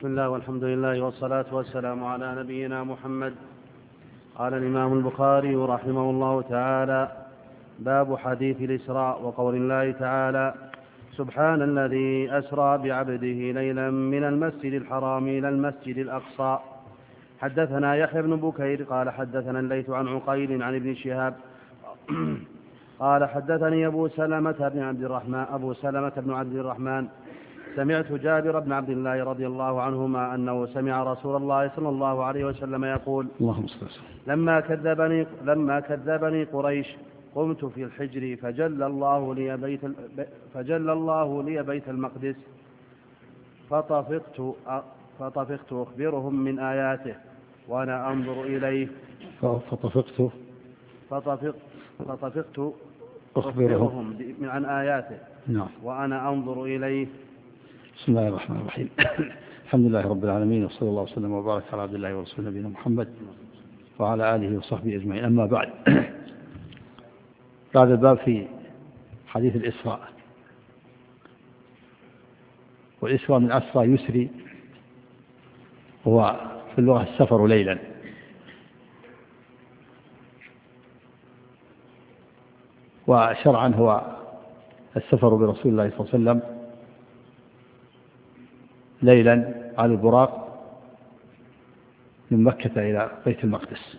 بسم الله والحمد لله والصلاة والسلام على نبينا محمد. قال الإمام البخاري رحمه الله تعالى: باب حديث الإسراء وقول الله تعالى: سبحان الذي أسرى بعبده ليلا من المسجد الحرام إلى المسجد الأقصى. حدثنا يحيى بن بكير قال حدثنا الليث عن عقيل عن ابن شهاب قال حدثني أبو سلمة بن عبد الرحمن سمعت جابر بن عبد الله رضي الله عنهما أنه سمع رسول الله صلى الله عليه وسلم يقول: لما كذبني قريش قمت في الحجر فجل الله لي بيت المقدس فطفقت أخبرهم من آياته وأنا أنظر إليه. فطفقت أخبرهم عن آياته وأنا أنظر إليه. بسم الله الرحمن الرحيم. الحمد لله رب العالمين، وصلى الله وسلم وبارك على عبد الله ورسوله نبينا محمد وعلى آله وصحبه أجمعين. أما بعد، هذا الباب في حديث الإسراء. والإسراء من أسرى يسري، هو في اللغة السفر ليلا، وشرعا هو السفر برسول الله صلى الله عليه وسلم ليلا على البراق من مكة إلى بيت المقدس.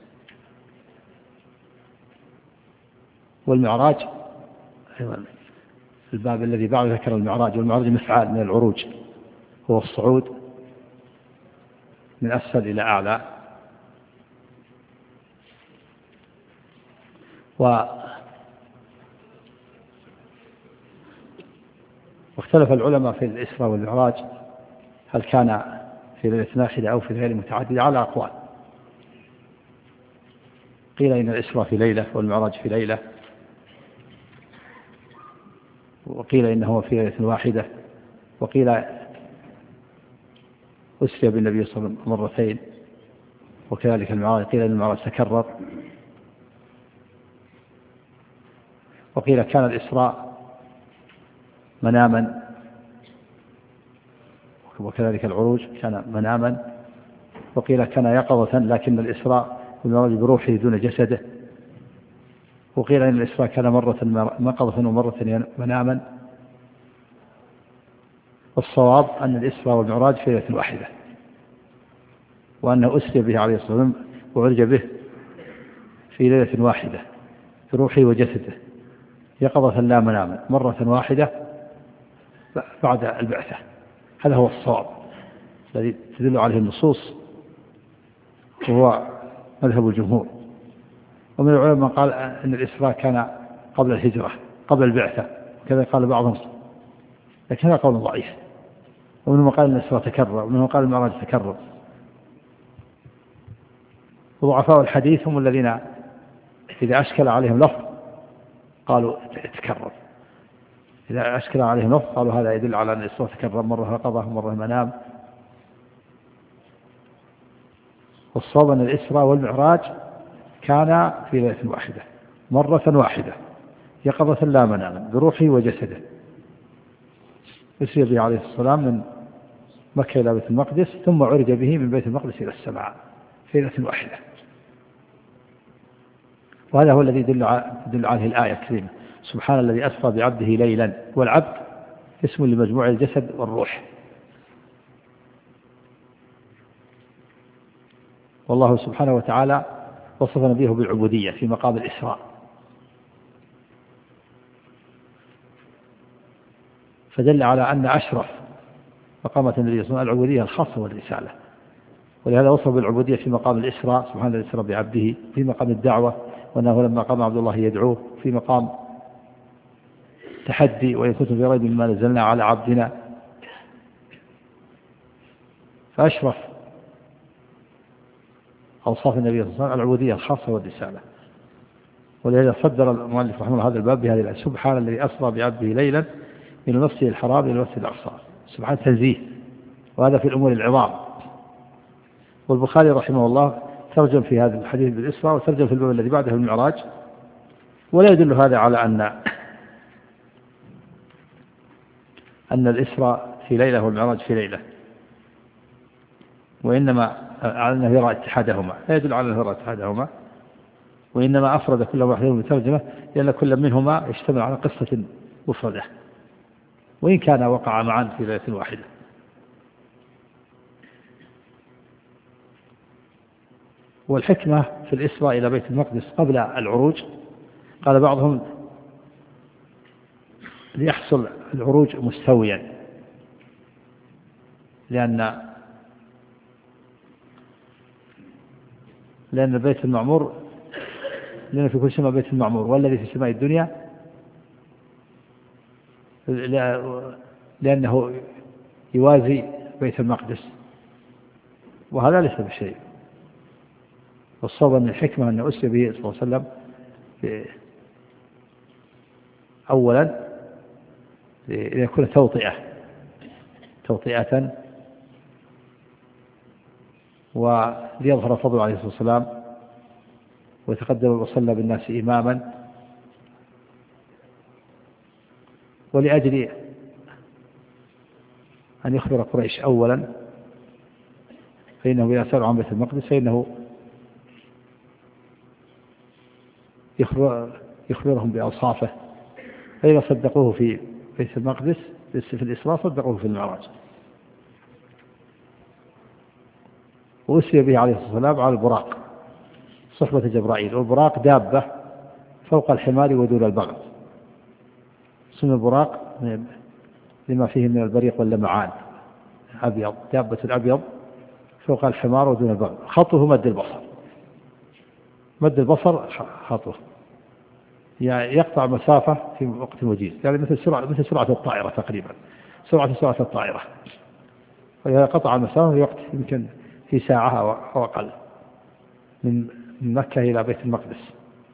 والمعراج أيضا الباب الذي بعد ذكر المعراج، والمعراج مفعال من العروج، هو الصعود من أسفل إلى أعلى. واختلف العلماء في الإسراء والمعراج، هل كان في ليلة واحدة أو في ليلة متعددة، على أقوال. قيل إن الإسراء في ليلة والمعراج في ليلة، وقيل إنه في ليلة واحدة، وقيل أسري بالنبي صلى الله عليه وسلم مرتين، وكذلك المعراج قيل إن المعراج تكرر، وقيل كان الإسراء مناما، وكذلك العروج كان مناما، وقيل كان يقظة لكن الإسراء والمعراج بروحه دون جسده، وقيل إن الإسراء كان مرة مقظة ومرة مناما. والصواب أن الإسراء والمعراج في ليلة واحدة، وأنه أسري به عليه الصلاة والسلام وعرج به في ليلة واحدة بروحه وجسده يقظة لا مناما، مرة واحدة بعد البعثة. هذا هو الصواب الذي تدل عليه النصوص، وهو مذهب الجمهور. ومن العلماء قال أن الإسراء كان قبل الهجرة قبل البعثة، كذا قال بعضهم، لكن هذا قول ضعيف. ومنهم قال أن الإسراء تكرر، ومنهم قال المعراج تكرر. وضعفاء الحديث هم الذين إذا أشكل عليهم لفظ قالوا تكرر، إذا أشكل عليهم لفظ قالوا هذا يدل على أن الإسراء تكرر، مرة يقظة ومرة منام. والصواب أن الإسراء والمعراج كان في ليلة واحدة مرة واحدة يقظة لا مناما بروحه وجسده، يسير به عليه السلام من مكة إلى بيت المقدس، ثم عرج به من بيت المقدس إلى السماء في ليلة واحدة. وهذا هو الذي يدل عليه الآية الكريمة: سبحان الذي أسرى بعبده ليلا. والعبد اسم لمجموع الجسد والروح. والله سبحانه وتعالى وصف نبيه بالعبودية في مقام الإسراء، فدل على أن أشرف مقامات النبي صلى الله عليه وسلم العبودية الخاصة والرسالة، ولهذا وصف بالعبودية في مقام الإسراء: سبحان الذي أسرى بعبده، في مقام الدعوة وأنه لما قام عبد الله يدعوه، في مقام تحدي وإن كنتم في ريب مما نزلنا على عبدنا. فأشرف أوصاف النبي صلى الله عليه وسلم العبودية الخاصة والرسالة، ولهذا صدر المؤلف رحمه الله هذا الباب بهذه الآية: سبحان الذي أسرى بعبده ليلا من المسجد الحرام إلى المسجد الأقصى. سبحان تنزيه، وهذا في الأمور العظام. والبخاري رحمه الله ترجم في هذا الحديث بالإسراء، وترجم في الباب الذي بعده المعراج، ولا يدل هذا على أن الإسراء في ليلة والمعراج في ليلة، وإنما على أنه يرى اتحادهما، لا يدل على أنه يرى اتحادهما، وإنما أفرد كل واحد بترجمة لأن كل منهما يشتمل على قصة مفردة وإن كان وقع معا في ليلة واحدة. والحكمة في الإسراء إلى بيت المقدس قبل العروج، قال بعضهم ليحصل العروج مستويا، لأن البيت المعمور، لأن في كل سماء بيت المعمور والذي في سماء الدنيا، لأنه يوازي بيت المقدس، وهذا ليس بشيء. والصواب من الحكمة أن أسري به صلى الله عليه وسلم أولا ليكون توطئة وليظهر فضل عليه الصلاة والسلام، ويتقدم وصلى بالناس إماما، ولأجل أن يخبر قريش أولا، فإنه إذا سألوا عن بيت المقدس فإنه يخبرهم بأوصافه، فإذا صدقوه في بيت المقدس في الإسراء صدقوه في المعراج. وأسري به عليه الصلاة والسلام على البراق صحبة جبرائيل، والبراق دابة فوق الحمار ودون البغل، اسم البراق لما فيه من البريق واللمعان، أبيض، دابة أبيض فوق الحمار ودون البغل، خطه مد البصر خطه، يعني يقطع مسافة في وقت وجيز، يعني مثل سرعة الطائرة تقريبا، سرعة الطائرة، فإذا قطع المسافة في وقت يمكن في ساعة أو أقل من مكة إلى بيت المقدس.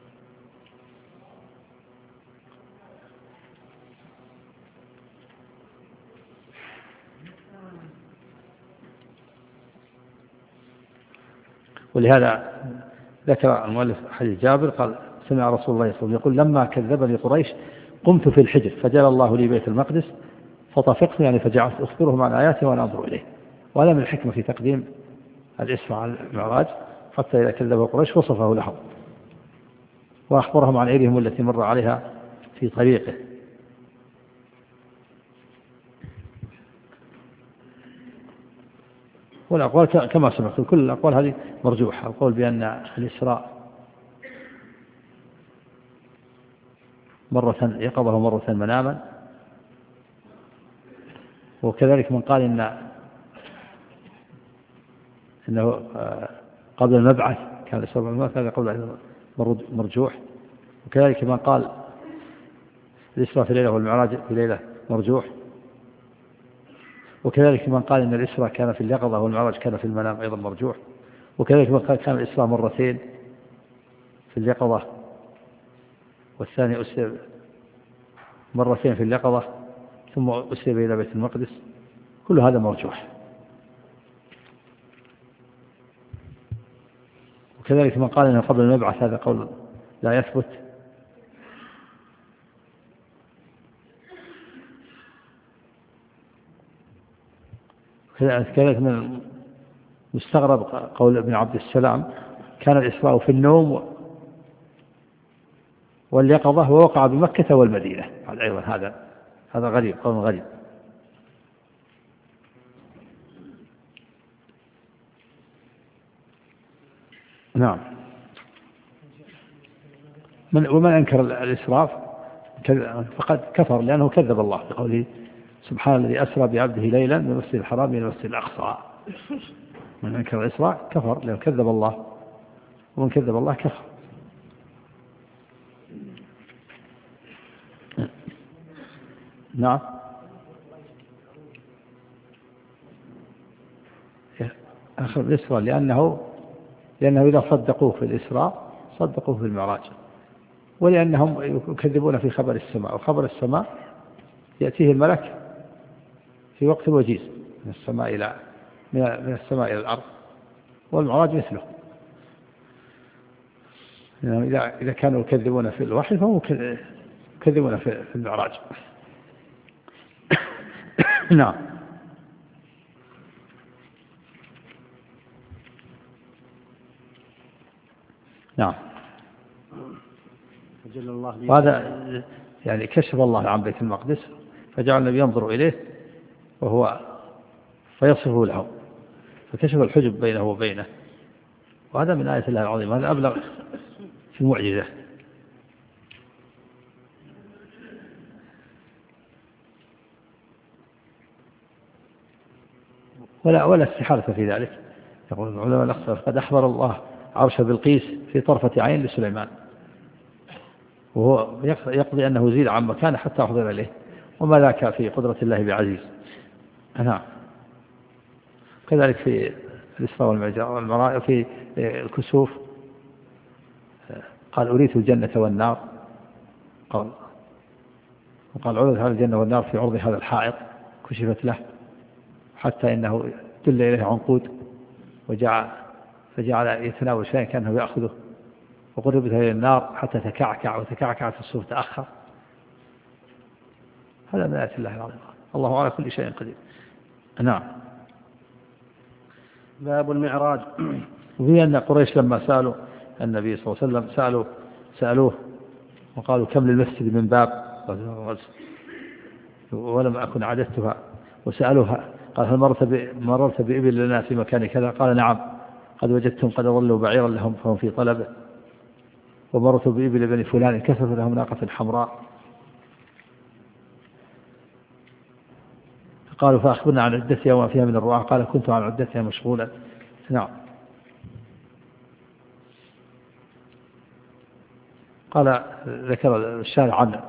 ولهذا ذكر المؤلف حديث جابر قال سمع رسول الله صلى الله عليه وسلم يقول لما كذبني قريش قمت في الحجر فجعل الله لي بيت المقدس فطفقت، يعني فجعلت أخبرهم عن آياته وأنا أنظر إليه. وهذا من الحكمة في تقديم الإسراء على المعراج، حتى إذا كذب قريش وصفه لهم وأخبرهم عن عيرهم التي مر عليها في طريقه. والأقوال كما سمعت كل الأقوال هذه مرجوحة، القول بأن الإسراء مرة يقظة ومرة مناما، وكذلك من قال إنه قبل المبعث كان الإسراء بالمبعث، هذا قول مرجوح. وكذلك من قال الإسراء في ليلة والمعراج في ليلة مرجوح. وكذلك من قال إن الإسراء كان في اليقظة والمعراج كان في المنام أيضا مرجوح. وكذلك من قال كان الإسراء مرتين في اليقظة والثاني أسر مرتين في اليقظة ثم أسر إلى بيت المقدس، كل هذا مرجوح. وكذلك من قال إنه قبل المبعث، هذا قول لا يثبت. كذلك من مستغرب قول ابن عبد السلام كان الإسراء في النوم واليقظة ووقع بمكة والمدينة، أيضا هذا غريب، قول غريب. نعم. ومن أنكر الإسراف فقد كفر، لأنه كذب الله بقوله سبحان الذي أسرى بعبده ليلا من المسجد الحرام إلى المسجد الأقصى. من أنكر الإسراء كفر لأنه كذب الله، ومن كذب الله كفر. نعم. آخر الإسراء لأنه إذا صدقوه في الإسراء صدقوه في المعراج، ولأنهم يكذبون في خبر السماء، وخبر السماء يأتيه الملك في وقت وجيز من السماء إلى الأرض، والمعراج مثله. يعني إذا كانوا يكذبون في الوحي فهم يكذبون في المعراج. نعم. نعم. الله وهذا يعني كشف الله عن بيت المقدس فجعل النبي ينظر إليه وهو فيصفه له، فكشف الحجب بينه وبينه، وهذا من آية الله العظيم، هذا أبلغ في المعجزة. ولا استحالة في ذلك. يقول العلماء الأخصر قد أحضر الله عرش بلقيس في طرفة عين لسليمان، وهو يقضي أنه زيد عن مكانه حتى أحضر إليه، وما ذاك في قدرة الله بعزيز. نعم. كذلك في الإسراء والمعراج في الكسوف قال أريت الجنة والنار، وقال عرض هذا الجنة والنار في عرض هذا الحائط، كشفت له حتى إنه دل إليه عنقود فجعل يتناول شيئا كأنه يأخذه، وقربت إلى النار حتى تكعكع، وتكعكع في الصوف تأخر. هذا من آيات الله العظيم، الله على كل شيء قدير. نعم. باب المعراج. وفي أن قريش لما سألوا النبي صلى الله عليه وسلم سألوه وقالوا كم للمسجد من باب، ولم أكن عددتها، وسألوها قال هل مررت بإبل لنا في مكان كذا؟ قال نعم، قد وجدتم قد ضلوا بعيرا لهم فهم في طلبه، ومررت بإبل بني فلان كسرت لهم ناقة حمراء. قالوا فأخبرنا عن عدتها وما فيها من الرعاة، قال كنت عن عدتها مشغولا. نعم. قال ذكر الشارع عنه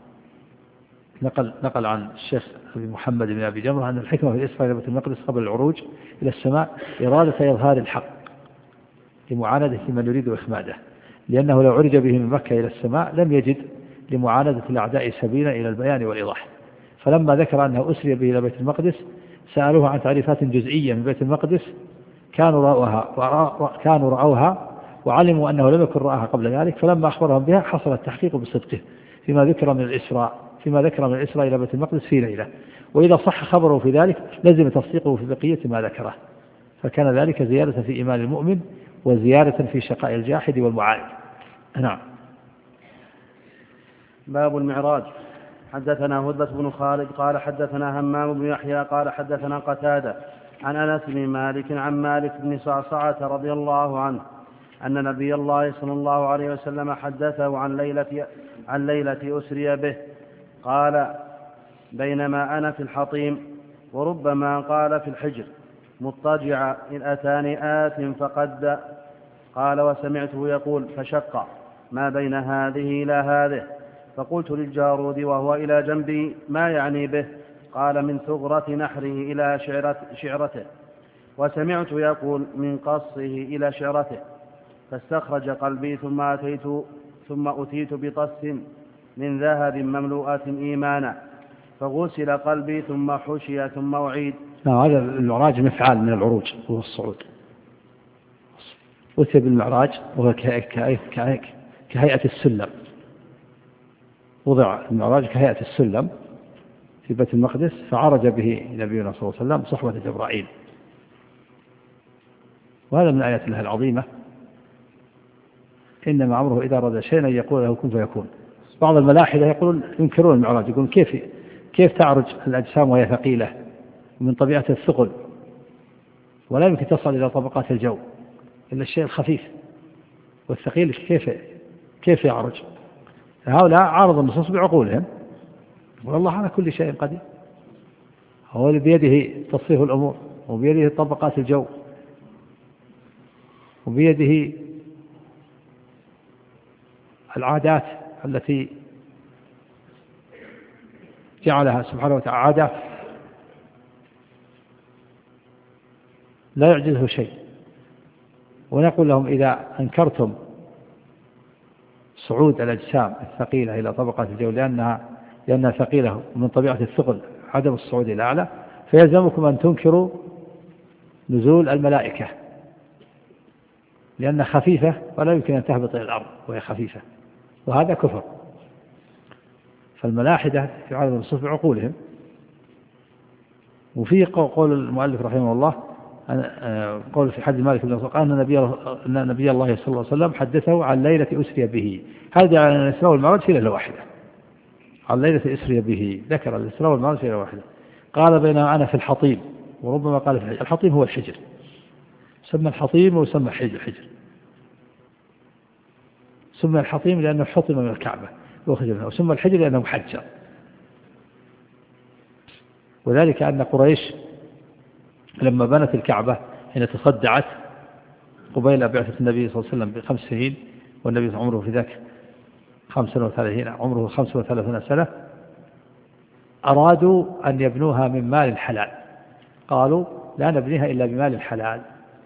نقل عن الشيخ أبي محمد بن أبي جمرة أن الحكمة في الإسراء إلى بيت المقدس قبل العروج إلى السماء إرادة إظهار الحق لمعاندة من يريد إخماده، لأنه لو عرج به من مكة إلى السماء لم يجد لمعاندة الأعداء سبيلا إلى البيان والإيضاح. فلما ذكر أنه أسري به إلى بيت المقدس سألوه عن تعريفات جزئية من بيت المقدس كانوا رأوها وعلموا أنه لم يكن رآها قبل ذلك، فلما أخبرهم بها حصل التحقيق بصدقه فيما ذكر من الإسراء إلى بيت المقدس في ليلة، وإذا صح خبره في ذلك لزم تصديقه في بقية ما ذكره، فكان ذلك زيادة في إيمان المؤمن وزيادة في شقاء الجاحد والمعاند. نعم. باب المعراج. حدثنا هدبة بن خالد قال حدثنا همام بن يحيى قال حدثنا قتادة عن أنس بن مالك عن مالك بن صعصعة رضي الله عنه أن نبي الله صلى الله عليه وسلم حدثه عن ليلة أسري به قال بينما أنا في الحطيم وربما قال في الحجر مضطجعا إن أتاني آت فقد قال وسمعته يقول فشق ما بين هذه إلى هذه، فقلت للجارود وهو إلى جنبي ما يعني به؟ قال من ثغرة نحره إلى شعرته، وسمعت يقول من قصه إلى شعرته، فاستخرج قلبي ثم أتيت بطس من ذهب مملوءة إيمانا، فغسل قلبي ثم حشي ثم أعيد. هذا المعراج مفعال من العروج وهو الصعود، أتي بالمعراج وهو كهيئة السلم، وضع المعراج كهيئة السلم في بيت المقدس، فعرج به نبينا صلى الله عليه وسلم صحبة جبرائيل، وهذا من آيات الله العظيمة، إنما أمره إذا أراد شيئا يقول له كن فيكون. بعض الملاحدة ينكرون المعراج، يقولون كيف تعرج الأجسام وهي ثقيلة من طبيعة الثقل، ولا يمكن تصل إلى طبقات الجو إلا الشيء الخفيف، والثقيل كيف يعرج؟ هؤلاء عارضوا النصوص بعقولهم، والله على كل شيء قدير، هو اللي بيده تصريف الأمور، وبيده طبقات الجو، وبيده العادات التي جعلها سبحانه وتعالى عادات لا يعجزه شيء. ونقول لهم إذا أنكرتم صعود الأجسام الثقيلة إلى طبقات الجو لأنها ثقيلة ومن طبيعة الثقل عدم الصعود إلى أعلى، فيلزمكم أن تنكروا نزول الملائكة لأنها خفيفة ولا يمكن أن تهبط إلى الأرض وهي خفيفة، وهذا كفر. فالملاحدة في عالم النصوص بعقولهم. وفي قول المؤلف رحمه الله قول في حديث مالك بن قال أن نبي الله صلى الله عليه وسلم حدثه عن ليلة أسري به. هذا عن الإسراء والمعراج في ليلة واحدة، عن ليلة أسري به ذكر الإسراء والمعراج في ليلة واحدة. قال بينما أنا في الحطيم، وربما قال في الحجر. الحطيم هو الحجر، سمى الحطيم وسمى حجر. سمى الحطيم لأنه حطم من الكعبة وأخرج منها، وسمى الحجر لأنه محجر. وذلك أن قريش لما بنت الكعبة حين تصدعت قبيل بعثة النبي صلى الله عليه وسلم ب5 سنين، والنبي عمره في ذاك 35، عمره 35 سنة، أرادوا أن يبنوها من مال الحلال. قالوا لا نبنيها إلا بمال الحلال،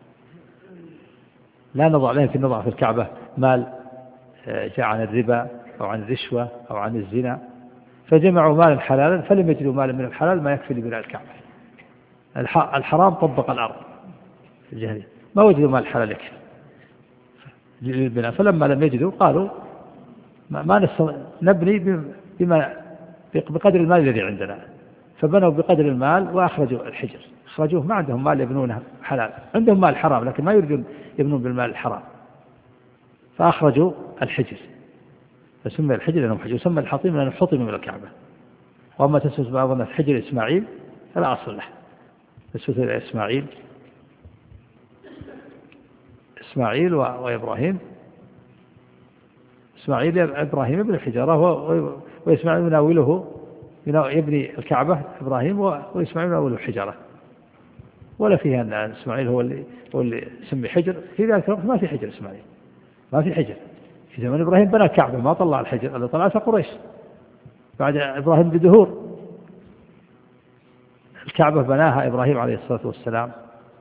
لا نضع لها في الكعبة مال جاء عن الربا أو عن الرشوة أو عن الزنا. فجمعوا مال الحلال، فلم يجدوا مالا من الحلال ما يكفي لبناء الكعبة. الحرام طبق الأرض في الجاهلية، ما وجدوا مال الحلال يكفي للبناء. فلما لم يجدوا قالوا ما نبني بقدر المال الذي عندنا، فبنوا بقدر المال وأخرجوا الحجر. أخرجوه، ما عندهم مال يبنونه حلال، عندهم مال حرام لكن ما يريدون يبنون بالمال الحرام، فأخرجوا الحجر، فسمي الحجر لأنه حجر، وسمى الحطيم لأنه حطم من الكعبة. وأما تسمى بعض الناس حجر إسماعيل فلا أصل له، تسمى إلى إسماعيل وإبراهيم. إسماعيل إبراهيم ابن الحجارة، وإسماعيل يناوله يبني الكعبة إبراهيم، وإسماعيل يناوله الحجارة. ولا فيها أن إسماعيل هو اللي سمي حجر. في ذلك الوقت ما في حجر إسماعيل، ما في حجر. في زمن إبراهيم بنى الكعبة، ما طلع الحجر اللي طلعته قريش بعد إبراهيم بدهور. الكعبة بناها إبراهيم عليه الصلاة والسلام،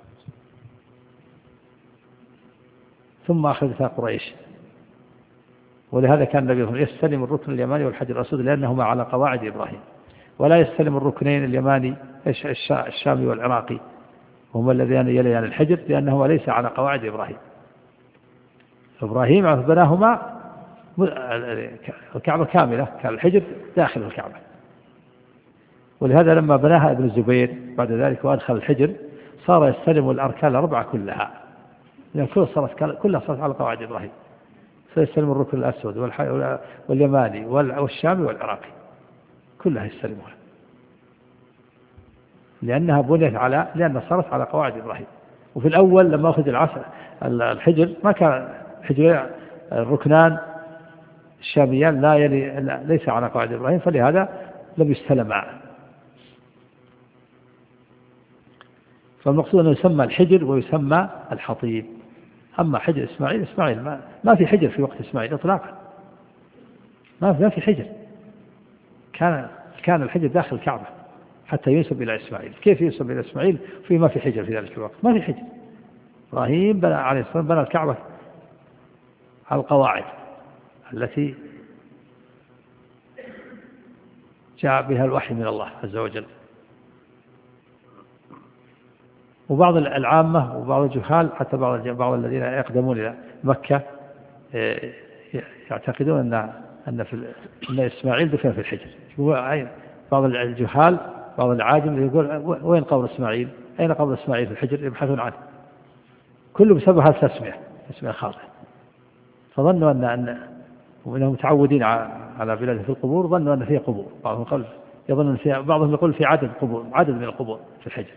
ثم أخذتها قريش. ولهذا كان النبي يستلم الركن اليماني والحجر الأسود لأنهما على قواعد إبراهيم، ولا يستلم الركنين اليماني الشامي والعراقي هما الذين يليان الحجر لأنهما ليس على قواعد إبراهيم. إبراهيم بناهما الكعبة كاملة، كان الحجر داخل الكعبة. ولهذا لما بناها ابن الزبير بعد ذلك وأدخل الحجر صار يستلم الأركان الأربعة كلها، لأن كلها صارت على قواعد إبراهيم. سيستلم الركن الأسود واليماني والشامي والعراقي، كلها يستلمها لأنها بنيت لأنها صارت على قواعد إبراهيم. وفي الأول لما أخذ الحجر ما كان الحجر الركنان الشاميان ليس على قواعد إبراهيم، فلهذا لم يستلما. فالمقصود أنه يسمى الحجر ويسمى الحطيم. أما حجر إسماعيل ما في حجر في وقت إسماعيل إطلاقا، ما في حجر. كان الحجر داخل الكعبة حتى ينسب إلى إسماعيل. كيف ينسب إلى إسماعيل ما في حجر في ذلك الوقت؟ ما في حجر. إبراهيم عليه الصلاة والسلام بنى الكعبة على القواعد التي جاء بها الوحي من الله عز وجل. وبعض العامة وبعض الجهال حتى بعض الذين يقدمون إلى مكة يعتقدون أن إسماعيل دفن في الحجر. بعض الجهال بعض العاجم يقول وين قبر إسماعيل؟ أين قبر إسماعيل في الحجر؟ يبحثون عنه، كله بسبب هذا تسمية خاطئة. فظنوا وإنهم متعودين على بلاد في القبور، ظنوا أن فيها قبور. بعضهم يقول في عدد من القبور في الحجر.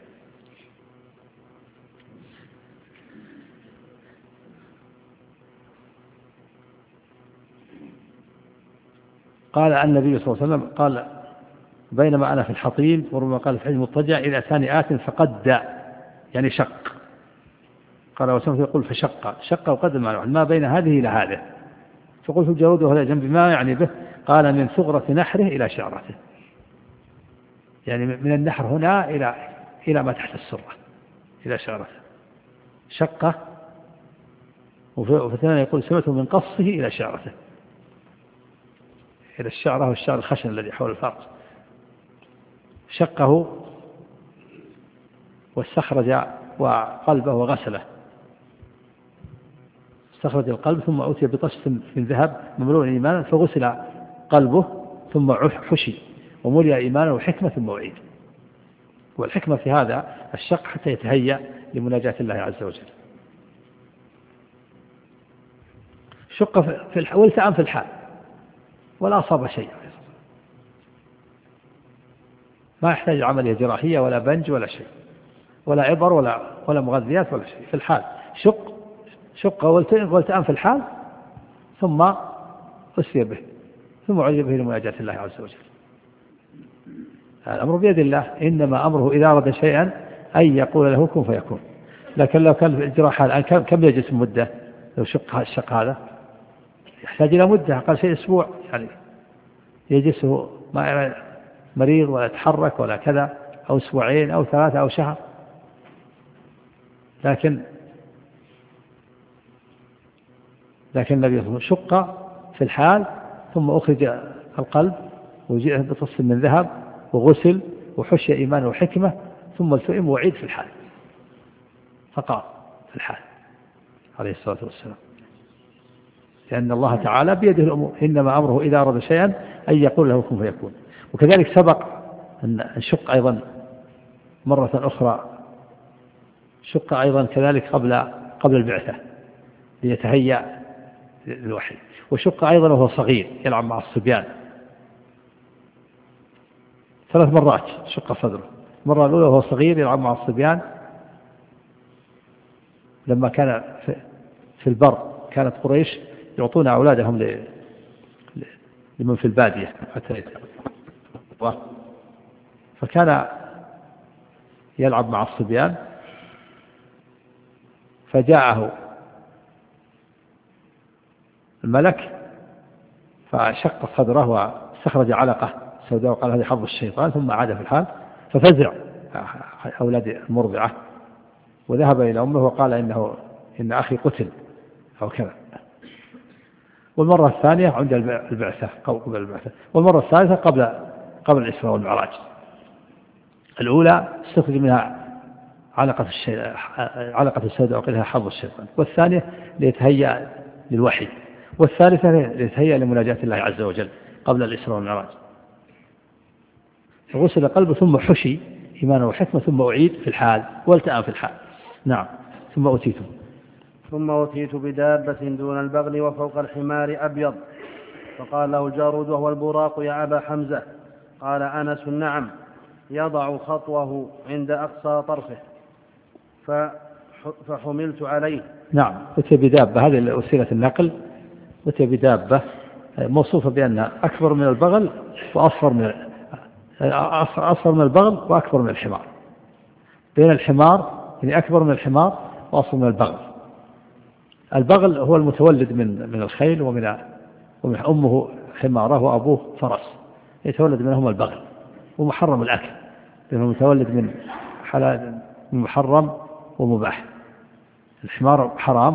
قال النبي صلى الله عليه وسلم قال بينما أنا في الحطيم، وربما قال في الحجر مضطجع إلى ثاني آت فقد يعني شق. قال وسلم يقول فشق وقد ما بين هذه إلى هذه. فقلت الجرود وهذا جنبي ما يعني به؟ قال من ثغرة نحره إلى شعرته، يعني من النحر هنا إلى ما تحت السرة إلى شعرته شقة. وفي الثانية يقول سمته من قصه إلى شعرته، إلى الشعرة والشعر الخشن الذي حول الفرج. شقه واستخرج وقلبه وغسله. استخرج القلب ثم أتي بطشت من ذهب مملوء إيمانا فغسل قلبه ثم حشي وملئ إيمانا وحكمة ثم وعيد. والحكمة في هذا الشق حتى يتهيأ لمناجاة الله عز وجل. شق في والتأم في الحال ولا أصاب شيء، ما يحتاج عملية جراحية ولا بنج ولا شيء ولا عبر ولا مغذيات ولا شيء، في الحال شق والتأم في الحال، ثم أسري به، ثم عجب به لمناجاة الله عز وجل. الأمر بيد الله، إنما أمره إذا أراد شيئا أن يقول له كن فيكون. لكن لو كان الجراحة الآن كم يجلس مدة؟ لو الشق هذا يحتاج إلى مدة، أقل شيء أسبوع، يعني يجلسه ما مريض ولا يتحرك ولا كذا، أو أسبوعين أو 3 أو شهر. لكن النبي شق في الحال، ثم أخرج القلب وجاء بطص من ذهب وغسل وحشي إيمان وحكمة، ثم التئم وعيد في الحال، فقال في الحال عليه الصلاة والسلام، لأن الله تعالى بيده الأمور، إنما أمره إذا أراد شيئا أن يقول له كن فيكون. وكذلك سبق أن شق أيضا مرة أخرى، شق أيضا كذلك قبل البعثة ليتهيأ للوحي، وشق أيضا وهو صغير يلعب مع الصبيان 3 مرات شق صدره. المرة الأولى وهو صغير يلعب مع الصبيان لما كان في البر، كانت قريش يعطون أولادهم لمن في البادية حتى فكان يلعب مع الصبيان، فجاءه الملك فشق صدره واستخرج علقة سوداء وقال هذه حظ الشيطان، ثم عاد في الحال ففزع أولاد المرضعة وذهب إلى أمه وقال إن أخي قتل أو كذا. والمرة الثانية عند البعثة، قبل البعثة. والمرة الثالثة قبل الإسراء والمعراج. الأولى استخرج منها علقة السوداء وقال لها حظ الشيطان، والثانية ليتهيأ للوحي، والثالثة ليتهيأ لمناجاة الله عز وجل قبل الإسراء والمعراج. فغسل قلبه ثم حشي إيمانه وحكمة، ثم أعيد في الحال والتأم في الحال. نعم. ثم أتيت بدابة دون البغل وفوق الحمار أبيض، فقال له الجارود وهو البراق يا أبا حمزة، قال أنس نعم، يضع خطوه عند أقصى طرفه فحملت عليه. نعم. أتي بدابة، هذه وسيلة النقل. أتي بدابة موصوفة بأنها أكبر من البغل وأصغر من البغل وأكبر من الحمار، بين الحمار يعني أكبر من الحمار وأصغر من البغل. البغل هو المتولد من الخيل، ومن أمه حمارة وأبوه فرس، يتولد منهما البغل، ومحرم الأكل لأنه متولد من حلال محرم ومباح. الحمار حرام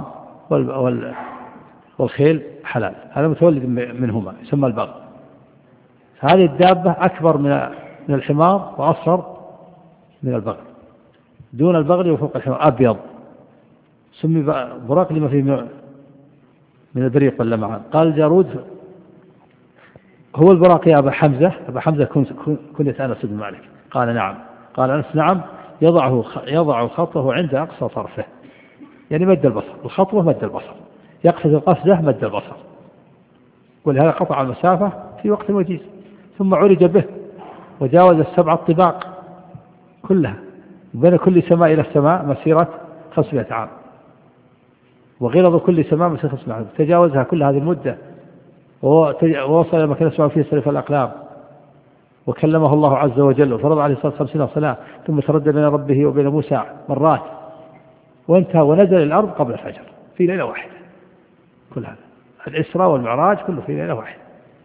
والخيل حلال، هذا متولد منهما يسمى البغل. هذه الدابة أكبر من الحمار وأصغر من البغل، دون البغل وفوق الحمار أبيض. سمي براق لما فيه من البريق واللمعان. قال الجارود هو البراق يا أبا حمزة. أبا حمزة كنت أنس بن مالك. قال نعم. قال أنس نعم، يضع خطوه عند أقصى طرفه، يعني مد البصر. الخطوة مد البصر، يقصد القفزة مد البصر، ولهذا قطع المسافة في وقت وجيز. ثم عرج به وجاوز 7 طباق كلها، بين كل سماء إلى السماء مسيرة 500 عام، وغلظ كل سماء مسيرة 500 عام. تجاوزها كل هذه المدة، ووصل إلى مكان يسمع فيه سلف الأقلام، وكلمه الله عز وجل، وفرض عليه الصلاة 50 صلاة، ثم تردد بين ربه وبين موسى مرات، وانتهى ونزل الأرض قبل الفجر في ليلة واحدة. كل هذا الإسراء والمعراج كله في ليلة واحدة.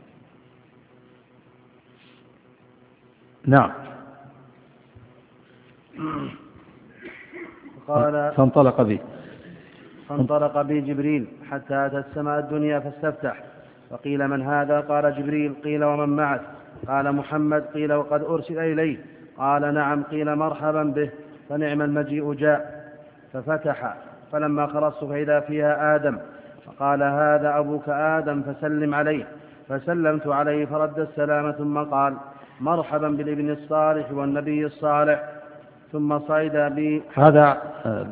نعم. قال فانطلق بي جبريل حتى أتى السماء الدنيا فاستفتح، فقيل من هذا؟ قال جبريل. قيل ومن معك؟ قال محمد. قيل وقد أرسل إليه؟ قال نعم. قيل مرحبا به، فنعم المجيء جاء. ففتح، فلما خلصت فإذا فيها آدم، فقال هذا أبوك آدم فسلم عليه. فسلمت عليه فرد السلام، ثم قال مرحبا بالابن الصالح والنبي الصالح. ثم صعد بي. هذا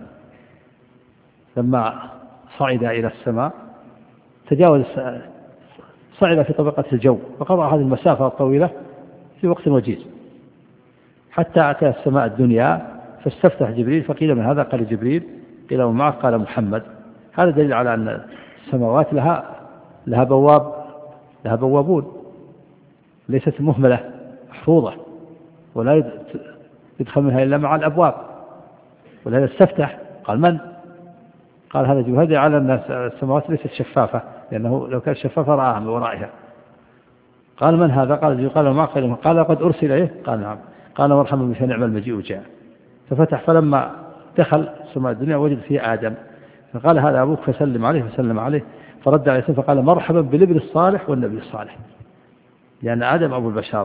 لما صعد إلى السماء تجاوز، صعد في طبقة الجو فقطع هذه المسافة الطويلة في وقت وجيز حتى أتى السماء الدنيا فاستفتح جبريل فقيل من هذا؟ قال جبريل. قيل ومن معه؟ قال محمد. هذا دليل على أن السماوات لها بوابون، ليست مهملة محفوظة ولا يدخل منها إلا مع الأبواب، ولهذا استفتح. قال من؟ قال هذا جبريل. هذا على أن السماوات ليست شفافة، لأنه لو كانت شفافة رآها من ورائها. قال من هذا؟ قال جبريل. قال ما قال قد أرسل إليه؟ قال نعم. قال مرحبا بك نعم المجيء جاء. ففتح، فلما دخل سماء الدنيا وجد فيه آدم، فقال هذا أبوك فسلم عليه، فسلم عليه، فرد عليه فقال مرحبا بالابن الصالح والنبي الصالح، لأن آدم أبو البشر.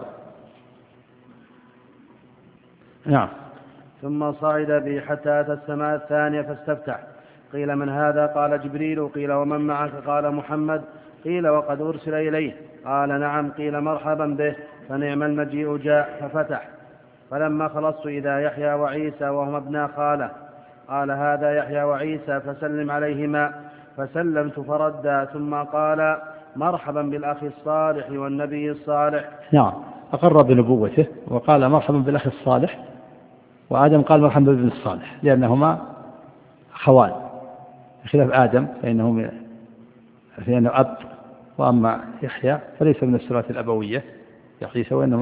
نعم. ثم صعد بي حتى أتى السماء الثانية فاستفتح. قيل من هذا؟ قال جبريل. قيل ومن معك؟ قال محمد. قيل وقد أرسل إليه؟ قال نعم. قيل مرحبا به، فنعم المجيء جاء. ففتح. فلما خلصت إذا يحيى وعيسى وهما ابنا خالة. قال هذا يحيى وعيسى فسلم عليهما. فسلمت فردا، ثم قال مرحبا بالأخ الصالح والنبي الصالح. نعم، أقر بنبوته وقال مرحبا بالأخ الصالح، وآدم قال مرحبا بالابن الصالح لأنهما أخوان، بخلاف آدم فإنه أب، وأما يحيى فليس من السلالة الأبوية يعيسى، وإنه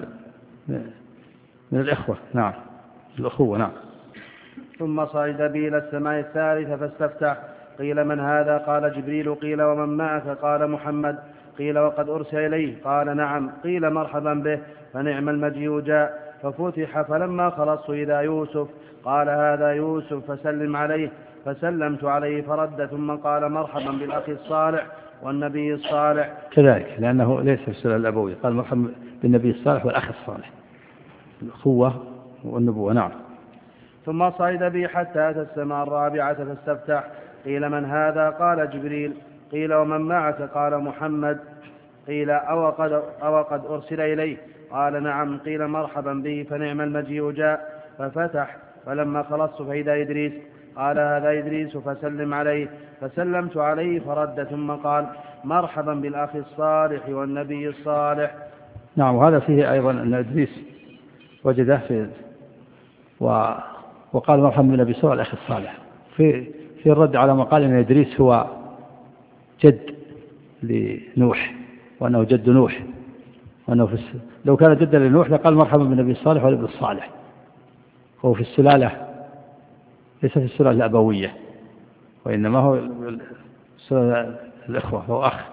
من الإخوة. نعم، الأخوة. نعم. ثم صعد بي إلى السماء الثالثة فاستفتح. قيل من هذا؟ قال جبريل. قيل ومن معك؟ قال محمد. قيل وقد أرسل إليه؟ قال نعم. قيل مرحبا به، فنعم المجيء جاء. ففتح. فلما خلصت إذا يوسف. قال هذا يوسف فسلم عليه. فسلمت عليه فرد، ثم قال مرحبا بالأخ الصالح والنبي الصالح. كذلك لأنه ليس في السلالة الأبوية، قال مرحبا بالنبي الصالح والأخ الصالح، الأخوة والنبوة. نعم. ثم صعد بي حتى أتى السماء الرابعة فاستفتح. قيل من هذا؟ قال جبريل. قيل ومن معك؟ قال محمد. قيل أو قد أرسل إليه؟ قال نعم. قيل مرحبا به، فنعم المجيء جاء. ففتح. فلما خلصت فإذا إدريس. قال هذا إدريس فسلم عليه. فسلمت عليه فرد، ثم قال مرحبا بالأخ الصالح والنبي الصالح. نعم. وهذا فيه أيضا أن إدريس وجده وقال مرحبا بالنبي صالح والأخ الصالح، في الرد على ما قال أن إدريس هو جد لنوح، وأنه جد نوح، وأنه لو كان جدا لنوح لقال مرحبا بالنبي الصالح والابن الصالح. هو في السلالة، ليس في السلالة الأبوية، وإنما هو السلالة الإخوة، هو أخ.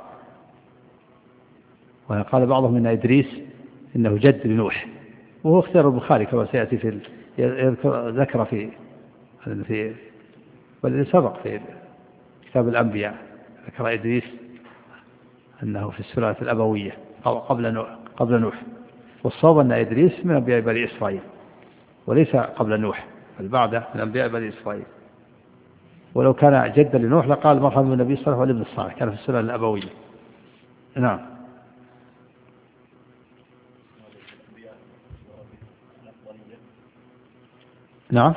وقال بعضهم أن إدريس إنه جد لنوح، وهو اختيار البخاري كما سيأتي ذكر في بل سبق في كتاب الأنبياء، ذكر إدريس أنه في السلالة الأبوية قبل نوح. والصواب أن إدريس من أنبياء بني إسرائيل وليس قبل نوح، بل بعده من أنبياء بني إسرائيل. ولو كان جدا لنوح لقال مرحبا بالنبي صلى الله عليه وسلم الصالح، كان في السلالة الأبوية. نعم. نعم.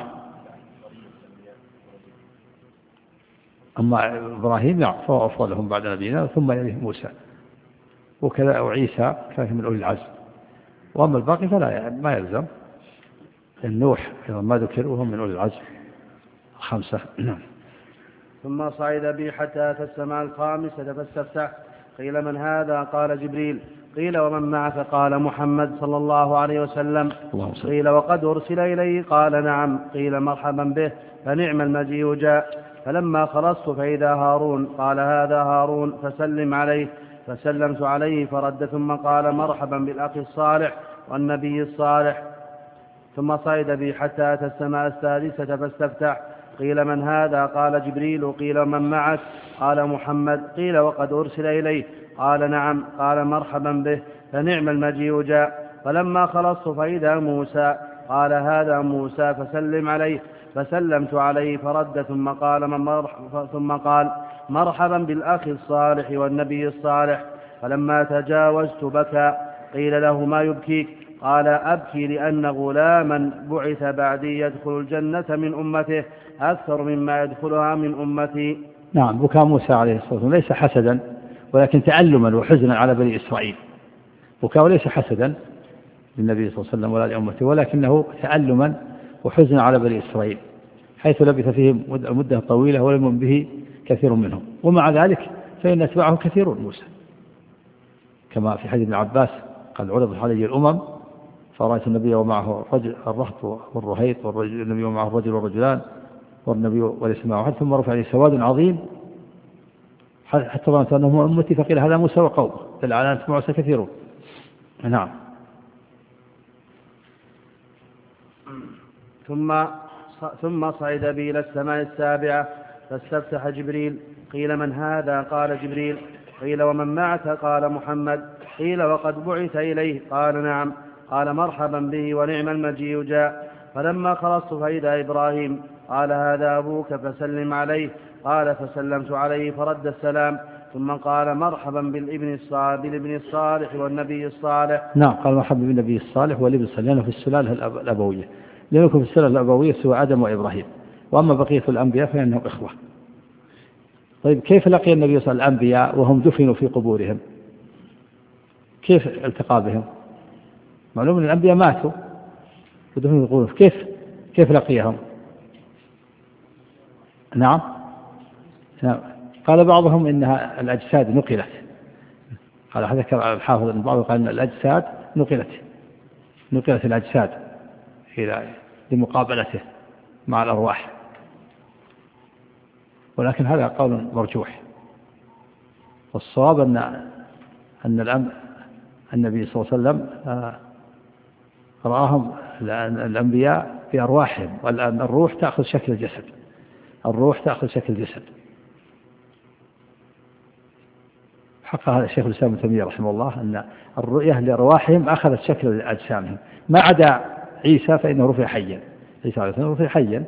أما إبراهيم فهو أفضلهم بعد نبينا، ثم يليه موسى، وكذا وعيسى كان من أولي العزم. وأما الباقي فلا ما يلزم، النوح أيضا ما ذكر وهم من أولي العزم 5. ثم صعد بي حتى أتى السماء الخامسة فاستفتح. قيل من هذا؟ قال جبريل. قيل ومن معك؟ قال محمد صلى الله عليه وسلم. قيل وقد أرسل إليه؟ قال نعم. قيل مرحبا به، فنعم المجيء جاء. فلما خلصت فإذا هارون. قال هذا هارون فسلم عليه. فسلمت عليه فرد، ثم قال مرحبا بالأخ الصالح والنبي الصالح. ثم صعد بي حتى أتى السماء السادسة فاستفتح. قيل من هذا؟ قال جبريل. قيل من معك؟ قال محمد. قيل وقد أرسل إليه؟ قال نعم. قال مرحبا به، فنعم المجيء جاء. فلما خلصت فإذا موسى. قال هذا موسى فسلم عليه. فسلمت عليه فرد، ثم قال مرحبا بالأخ الصالح والنبي الصالح. فلما تجاوزت بكى. قيل له ما يبكيك؟ قال أبكي لأن غلاما بعث بعدي يدخل الجنة من أمته أكثر مما يدخلها من أمتي. نعم، بكاء موسى عليه الصلاة والسلام ليس حسدا ولكن تعلما وحزنا على بني إسرائيل. بكاء ليس حسدا للنبي صلى الله عليه وسلم ولا لأمته، ولكنه تعلما وحزنا على بني إسرائيل حيث لبث فيهم مدة طويلة ولم يؤمن به كثير منهم، ومع ذلك فإن أتباعه كثيرون موسى، كما في حديث ابن عباس قال عرضت علي الأمم فرأيت النبي ومعه الرهط والرهيط والنبي ومعه الرجل والرجلان والنبي وليس معه أحد، ثم رفع لي سواد عظيم حتى ظننت أنهم أمتي، فقيل هذا موسى وقومه، دل على أن موسى كثيرون. نعم. ثم صعد بي إلى السماء السابعة فاستفتح جبريل. قيل من هذا؟ قال جبريل. قيل ومن معك؟ قال محمد. قيل وقد بعث إليه؟ قال نعم. قال مرحبا به ونعم المجيء جاء. فلما خلصت فإذا إبراهيم. قال هذا أبوك فسلم عليه. قال فسلمت عليه فرد السلام، ثم قال مرحبا بالابن الصالح والنبي الصالح. نعم، قال مرحبا بالنبي الصالح والابن الصالح، لأنه في السلالة الأبوية، لم يكن في السلالة الأبوية سوى آدم وإبراهيم، وأما بقية الأنبياء فإنهم إخوة. طيب كيف لقي النبي صلى الله عليه وسلم الأنبياء وهم دفنوا في قبورهم؟ كيف التقى بهم؟ معلوم أن الأنبياء ماتوا ودفنوا في قبورهم، كيف لقيهم؟ نعم. قال بعضهم إنها الأجساد نقلت، قال ذكر الحافظ أن بعضهم قال أن الأجساد نقلت الأجساد لمقابلته مع الأرواح، ولكن هذا قول مرجوح، والصواب أن النبي صلى الله عليه وسلم رآهم الأنبياء بأرواحهم، والآن الروح تأخذ شكل الجسد، حق هذا الشيخ الإسلام ابن تيمية رحمه الله أن الرؤية لأرواحهم أخذت شكل أجسامهم، ما عدا عيسى فإنه رفع حيا، عيسى عليه السلام رفع حيا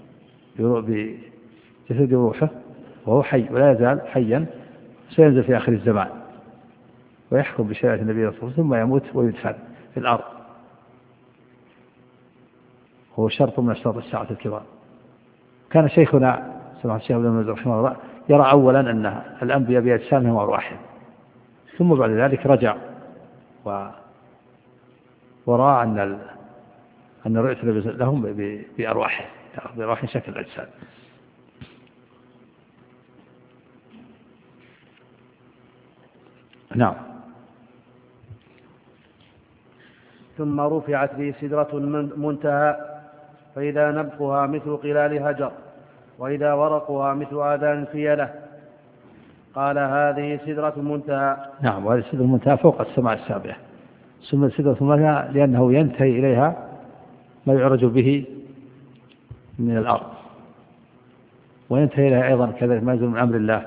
بجسد روحه وهو حي ولا يزال حيا، سينزل في آخر الزمان ويحكم بشريعة النبي صلى الله عليه وسلم ثم يموت ويدفن في الأرض، هو شرط من أشراط الساعة الكبار. كان شيخنا سمع الشيخ ابن باز رحمه الله يرى أولا أن الأنبياء بأجسامهم وأرواحهم، ثم بعد ذلك رجع ورأى أن رؤية النبي لهم بأرواح شكل الأجساد. نعم. ثم رفعت لي سدرة منتهى فإذا نبقها مثل قلال هجر وإذا ورقها مثل آذان فيلة. قال هذه سدرة المنتهى. نعم، وهذه سدرة المنتهى فوق السماء السابعة، سميت سدرة المنتهى لأنه ينتهي إليها ما يعرج به من الأرض، وينتهي إليها أيضا كذلك ما ينزل من أمر الله.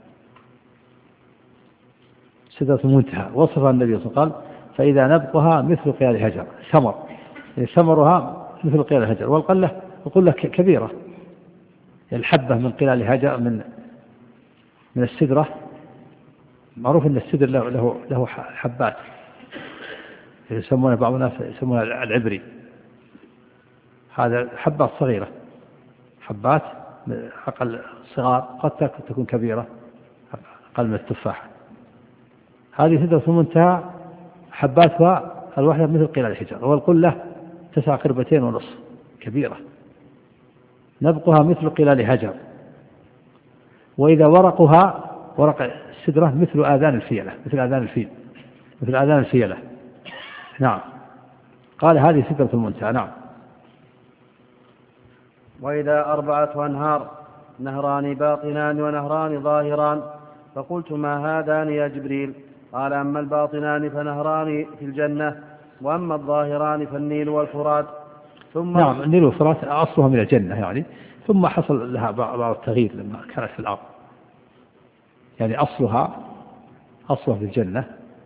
سدرة المنتهى وصفها النبي صلى الله عليه وسلم فإذا نبقها مثل قلال هجر، ثمرها مثل قلال هجر، والقلة كبيرة، الحبة من قلال هجر من السدرة، معروف أن السدر له حبات يسمونها بعض الناس يسمونها العبري، هذا حبات صغيرة، حبات أقل صغار قد تكون كبيرة أقل من التفاح. هذه سدرة المنتهى حباتها الواحدة مثل قلال الحجر، والقلة 9 قربتين ونصف، كبيرة. نبقها مثل قلال هجر، وإذا ورق السدرة مثل آذان الفيلة، مثل آذان الفيلة. نعم. قال هذه سدرة المنتهى. نعم. وإذا 4 أنهار، نهران باطنان ونهران ظاهران. فقلت ما هذان يا جبريل؟ قال أما الباطنان فنهران في الجنة، وأما الظاهران فالنيل والفرات. نعم، النيل والفرات أصلها من الجنة يعني، ثم حصل لها بعض التغيير لما كانت في الأرض، يعني أصلها في الجنة.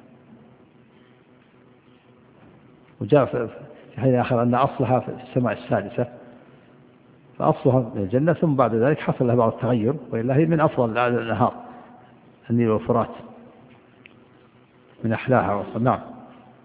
وجاء في حين آخر أن أصلها في السماء السادسة، فأصلها من الجنة، ثم بعد ذلك حصل لها بعض التغير، وإلا هي من أفضل الأنهار النيل والفرات، من أحلاها وصل. نعم.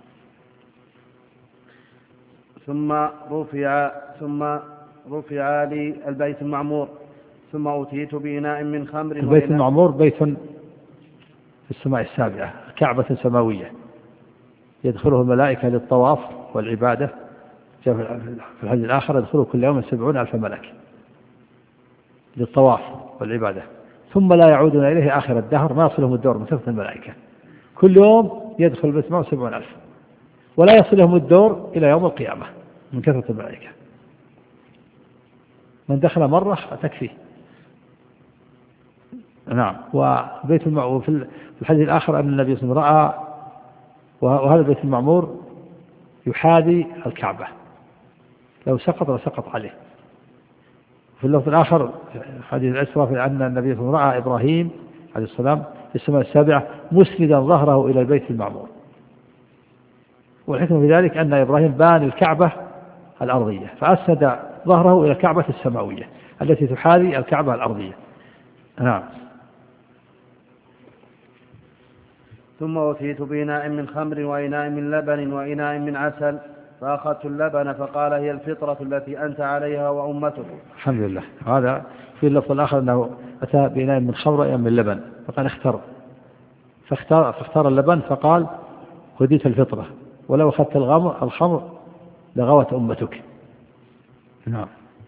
ثم رفع لي البيت المعمور، ثم أتيت بإناء من خمر. البيت المعمور بيت في السماء السابعة، كعبة سماوية يدخله الملائكة للطواف والعبادة. جاء في الحديث الآخر يدخله كل يوم 70,000 ملك للطواف والعبادة، ثم لا يعودون إليه آخر الدهر، ما يصلهم الدور من كثرة الملائكة. كل يوم يدخل البيت المعمور 70,000، ولا يصلهم الدور إلى يوم القيامة من كثرة الملائكة. من دخل مرة تكفيه. نعم. وبيت المعمور في الحديث الآخر أن النبي صلى الله عليه وسلم رأى، وهذا البيت المعمور يحاذي الكعبة، لو سقط لسقط عليه. في اللفظ الآخر حديث الأسرى أن النبي صلى الله عليه وسلم رأى إبراهيم عليه السلام في السماء السابعة مسندا ظهره إلى البيت المعمور. والحكمة في ذلك أن إبراهيم بان الكعبة الأرضية فأسند ظهره إلى الكعبة السماوية التي تحاذي الكعبة الأرضية. نعم. ثم أتيت بإناء من خمر وإناء من لبن وإناء من عسل، فأخذت اللبن فقال هي الفطرة التي أنت عليها وأمتك. الحمد لله. هذا في اللفظ الآخر أنه أتى بإناء من خمر وإناء من لبن، فقال فاختار اللبن فقال هديت الفطرة، ولو أخذت الخمر لغوت أمتك. نعم.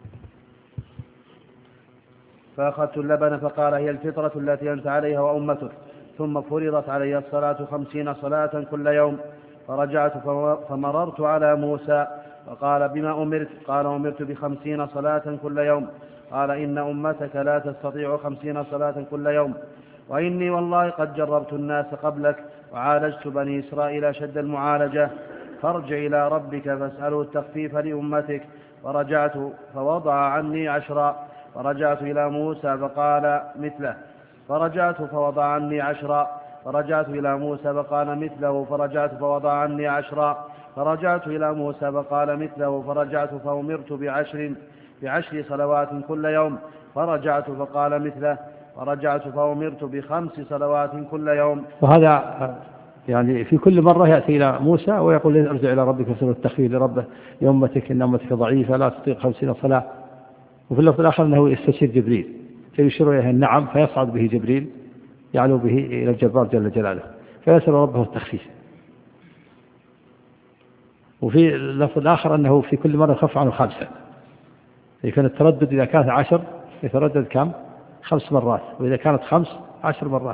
فأخذت اللبن فقال هي الفطرة التي أنت عليها وأمتك. ثم فرضت علي الصلاة 50 صلاة كل يوم، فرجعت فمررت على موسى فقال بما أمرت؟ قال أمرت ب50 صلاة كل يوم. قال إن أمتك لا تستطيع 50 صلاة كل يوم، وإني والله قد جربت الناس قبلك وعالجت بني إسرائيل أشد المعالجة، فارجع إلى ربك فاسأله التخفيف لأمتك. فرجعت فوضع عني 10، فرجعت إلى موسى فقال مثله، فرجعت فوضع عني 10، فرجعت إلى موسى فقال مثله، فرجعت فوضع عني 10، فرجعت إلى موسى فقال مثله، فرجعت فأمرت بعشر صلوات كل يوم، فرجعت فقال مثله، فرجعت فأمرت ب5 صلوات كل يوم. وهذا يعني في كل مرة يأتي إلى موسى ويقول ارجع إلى ربك فاسأله التخفيف لربه لأمتك إن أمتك ضعيفة لا تطيق 50 صلاة. وفي اللفظ الآخر أنه يستشير جبريل فيشير إليه النعم، فيصعد به جبريل يعلو به إلى الجبار جل جلاله فيسأل ربه التخفيف. وفي اللفظ الآخر أنه في كل مرة يخف عنه 5، كان التردد إذا كانت 10 يتردد كم؟ 5 مرات، وإذا كانت 5 10 مرات.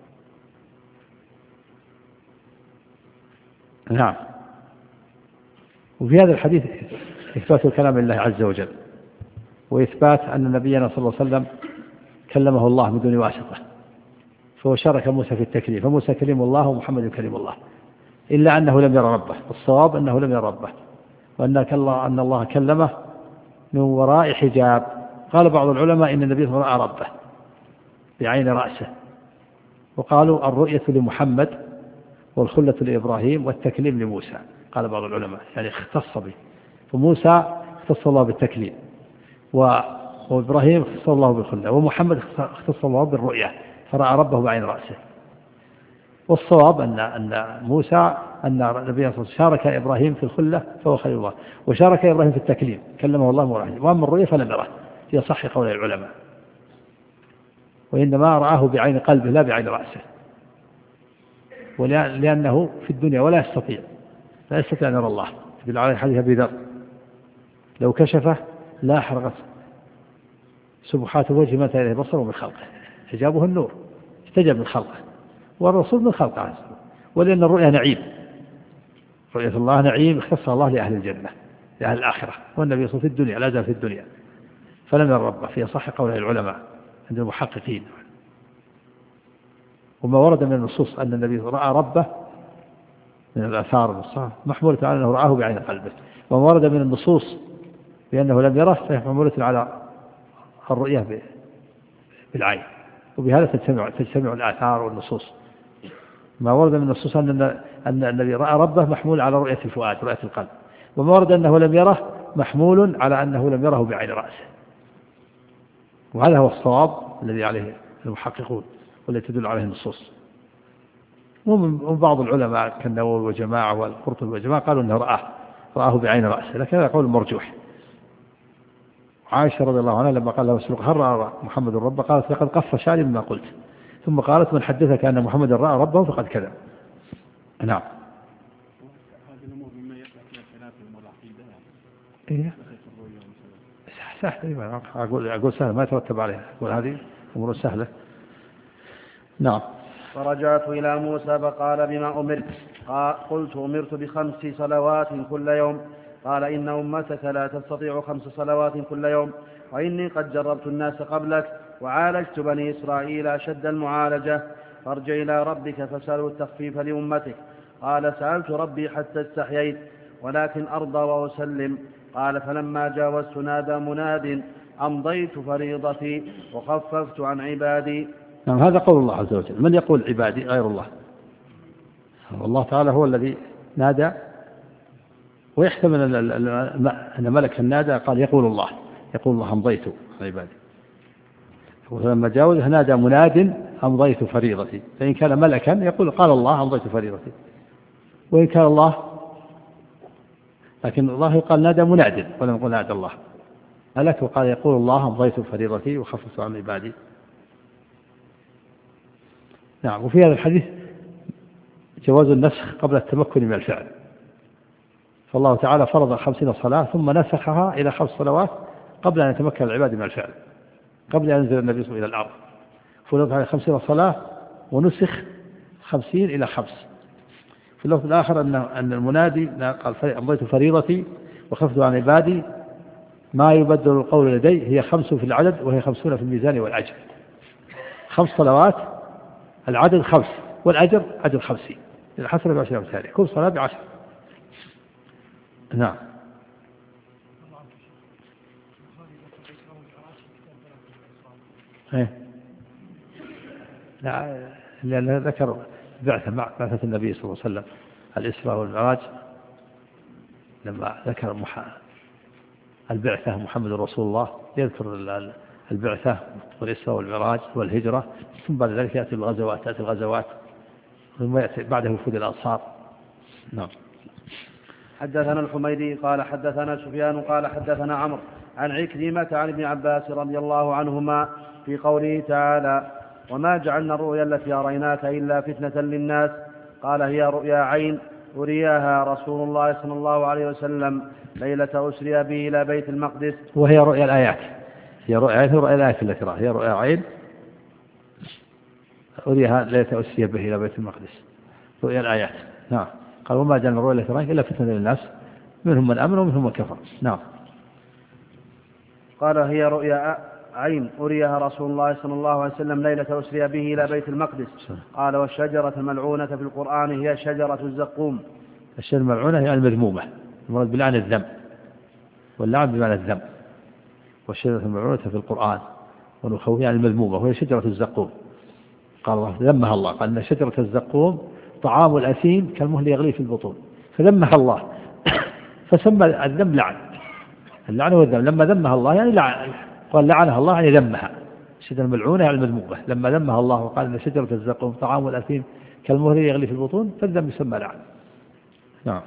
نعم. وفي هذا الحديث إثبات كلام الله عز وجل، وإثبات أن نبينا صلى الله عليه وسلم كلمه الله بدون واسطة، فهو شارك موسى في التكليم، فموسى كلم الله ومحمد كلم الله، إلا أنه لم يرى ربه. الصواب أنه لم يرى ربه، وأن الله كلمه من وراء حجاب. قال بعض العلماء إن النبي صلى الله عليه وسلم رأى ربه بعين رأسه، وقالوا الرؤية لمحمد والخلة لإبراهيم والتكليم لموسى. قال بعض العلماء يعني اختص به، فموسى اختص الله بالتكليم، وإبراهيم اختص الله بالخلة، ومحمد اختص الله بالرؤية فرأى ربه بعين رأسه. والصواب أن موسى أن النبي صلى الله عليه وسلم شارك إبراهيم في الخلة فهو خليل الله، وشارك إبراهيم في التكليم كلمه الله مرحبا، وأما الرؤية فلم يره في صح قول العلماء، وإنما رآه بعين قلبه لا بعين رأسه، لأنه في الدنيا ولا يستطيع أن يرى الله. في عليه حديث أبي ذر لو كشفه لا أحرقت سبحات وجه ما إليه بصره من خلقه، حجابه النور استجب من خلقه، والرسول من خلقه عز وجل. ولأن الرؤيا نعيم، رؤية الله نعيم اختص الله لأهل الجنة لأهل الآخرة، والنبي صلى الله عليه وسلم في الدنيا لا زال في الدنيا فلم يرى ربه في صح قول العلماء عند المحققين. وما ورد من النصوص أن النبي رأى ربه من الآثار والصحة محمولة على أنه رآه بعين قلبه، وما ورد من النصوص بأنه لم يره فهي محمولة على الرؤية بالعين، وبهذا تجتمع الآثار والنصوص. ما ورد من النصوص أن النبي رأى ربه محمول على رؤية الفؤاد رؤية القلب، وما ورد أنه لم يره محمول على أنه لم يره بعين رأسه. وهذا هو الصواب الذي عليه المحققون والتي تدل عليه النصوص. ومن بعض العلماء كالنووي وجماعة والقرطبي وجماعة قالوا أنه رآه بعين رأسه، لكن هذا قول مرجوح. عائشة رضي الله عنها لما قال له مسروق هل رأى محمد ربه؟ قالت لقد قف شعري مما قلت، ثم قالت من حدثك أن محمد رأى ربه فقد كذب. نعم. هذه الأمور مما يقع فيها خلاف العقيدة. إيه. سهل. أقول سهل ما يترتب عليها، أقول هذه أمور سهلة. نعم. فرجعت إلى موسى فقال بما أمرت؟ قلت أمرت ب5 صلوات كل يوم. قال إن أمتك لا تستطيع 5 صلوات كل يوم، وإني قد جربت الناس قبلك وعالجت بني إسرائيل أشد المعالجة، فارجع إلى ربك فسأله التخفيف لأمتك. قال سألت ربي حتى استحييت، ولكن أرضى وأسلم. قال فلما جاوزت نادى مناد أمضيت فريضتي وخففت عن عبادي. نعم. هذا قول الله عز وجل. من يقول عبادي غير الله؟ الله تعالى هو الذي نادى، ويحتمل أن ملك النادى قال يقول الله أمضيت عن عبادي. ولما جاوزه نادى مناد أمضيت فريضتي، فإن كان ملكا يقول قال الله أمضيت فريضتي، وإن كان الله، لكن الله يقال نادى مناد ولم يقل نادى الله. ملك وقال يقول الله أمضيت فريضتي وخففت عن عبادي. نعم. وفي هذا الحديث جواز النسخ قبل التمكن من الفعل، فالله تعالى فرض 50 صلاة ثم نسخها إلى 5 صلوات قبل أن يتمكن العباد من الفعل، قبل أن ينزل النبي صلى الله عليه وسلم إلى الأرض، فرض عليه 50 صلاة ونسخ 50 إلى 5. في اللفظ الآخر أن المنادي قال أمضيت فريضتي وخفت عن عبادي ما يبدل القول لدي، هي 5 في العدد وهي 50 في الميزان والأجر. 5 صلوات العدد 5 والأجر أجر 50، الحسنة ب10 أمثالها، كل صلاة ب10. نعم. لأن ذكر بعثة النبي صلى الله عليه وسلم الإسراء والمعراج، لما ذكر البعثة محمد رسول الله يذكر البعثة والإسراء والمعراج والهجرة، ثم بعد ذلك تأتي الغزوات ثم يأتي بعده وفود الأنصار. نعم. حدثنا الحميدي قال حدثنا سفيان قال حدثنا عمرو عن عكرمة عن ابن عباس رضي الله عنهما في قوله تعالى وما جعلنا الرؤيا التي أريناك إلا فتنة للناس. قال هي رؤيا عين أرياها رسول الله صلى الله عليه وسلم ليلة أسري به إلى بيت المقدس. وهي رؤيا الآيات، هي رؤيا الآيات التي رأى، هي رؤيا عين أريها ليلة أسري به إلى بيت المقدس، رؤيا الآيات. نعم. قال وما جعلنا الرؤيا التي أريناك إلا فتنة للناس منهم من آمن ومنهم من كفر. نعم. قال هي رؤيا عين أريها رسول الله صلى الله عليه وسلم ليلة أسري به إلى بيت المقدس. قال والشجرة الملعونة في القرآن هي شجرة الزقوم. الشجرة الملعونة هي المذمومة، المراد بلعن الذم، واللعن بمعنى الذم. والشجرة الملعونة في القرآن ونخوه يعني المذمومة وهي شجرة الزقوم. قال الله ذمها الله، قال إن شجرة الزقوم طعام الأثيم كالمهل يغلي في البطون، فذمها الله فسمى الذم لعن، اللعن والذم. لما ذمها الله يعني لعن، قال لعنها الله يعني ذمها. الشجرة الملعونة يعني المذمومة، لما ذمها الله وقال إن شجرة الزقوم طعام الأثيم كالمهل يغلي في البطون فالذم يسمى لعن. نعم.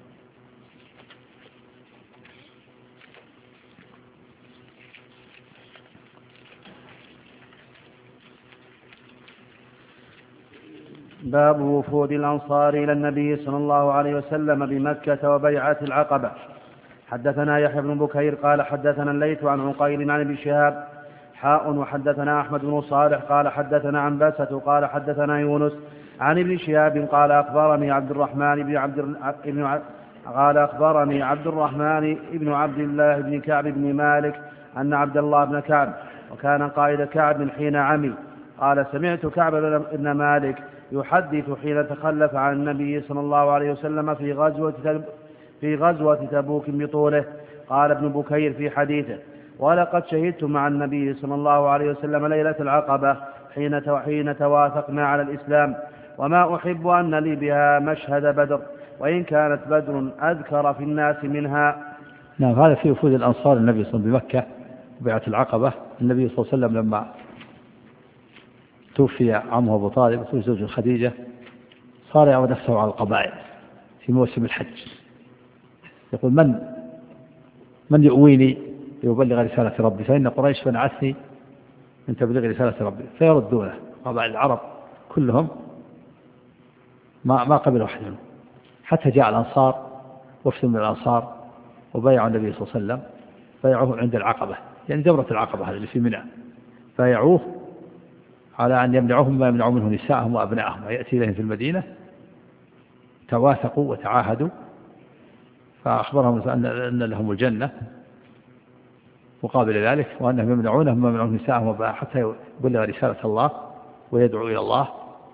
باب وفود الأنصار إلى النبي صلى الله عليه وسلم بمكة وبيعة العقبة. حدثنا يحيى بن بكير قال حدثنا الليث عن عقيل عن ابن شهاب وحدثنا أحمد بن صالح قال حدثنا عنبسة قال حدثنا يونس عن ابن شهاب قال أخبرني عبد الرحمن بن عبد الله بن كعب بن مالك أن عبد الله بن كعب وكان قائد كعب حين عمي قال سمعت كعب بن مالك يحدث حين تخلف عن النبي صلى الله عليه وسلم في غزوة تبوك بطوله. قال ابن بكير في حديثه ولقد شهدت مع النبي صلى الله عليه وسلم ليلة العقبة حين توافقنا على الإسلام، وما أحب أن لي بها مشهد بدر، وإن كانت بدر أذكر في الناس منها. نعم. هذا في وفود الأنصار النبي صلى الله عليه وسلم بمكة وبيعة العقبة. النبي صلى الله عليه وسلم لما توفي عمه أبو طالب وزوج خديجة صار يعود نفسه على القبائل في موسم الحج، يقول من يؤويني ليبلغ رسالة ربي، فإن قريش منعتني من تبليغ رسالة ربي، فيردونه. قبائل العرب كلهم ما قبل واحد منهم، حتى جاء الأنصار، وفد من الأنصار، وبايعوا النبي صلى الله عليه وسلم، بايعوه عند العقبة، يعني جمرة العقبة هذه اللي في منى، بايعوه على أن يمنعوهم ما يمنعوا منه نساءهم وأبنائهم، ويأتي إليهم في المدينة. تواثقوا وتعاهدوا، فأخبرهم أن لهم الجنة مقابل ذلك، وأنهم يمنعونهم ما يمنعون نساءهم وأبنائهم حتى يبلغ رسالة الله ويدعو إلى الله.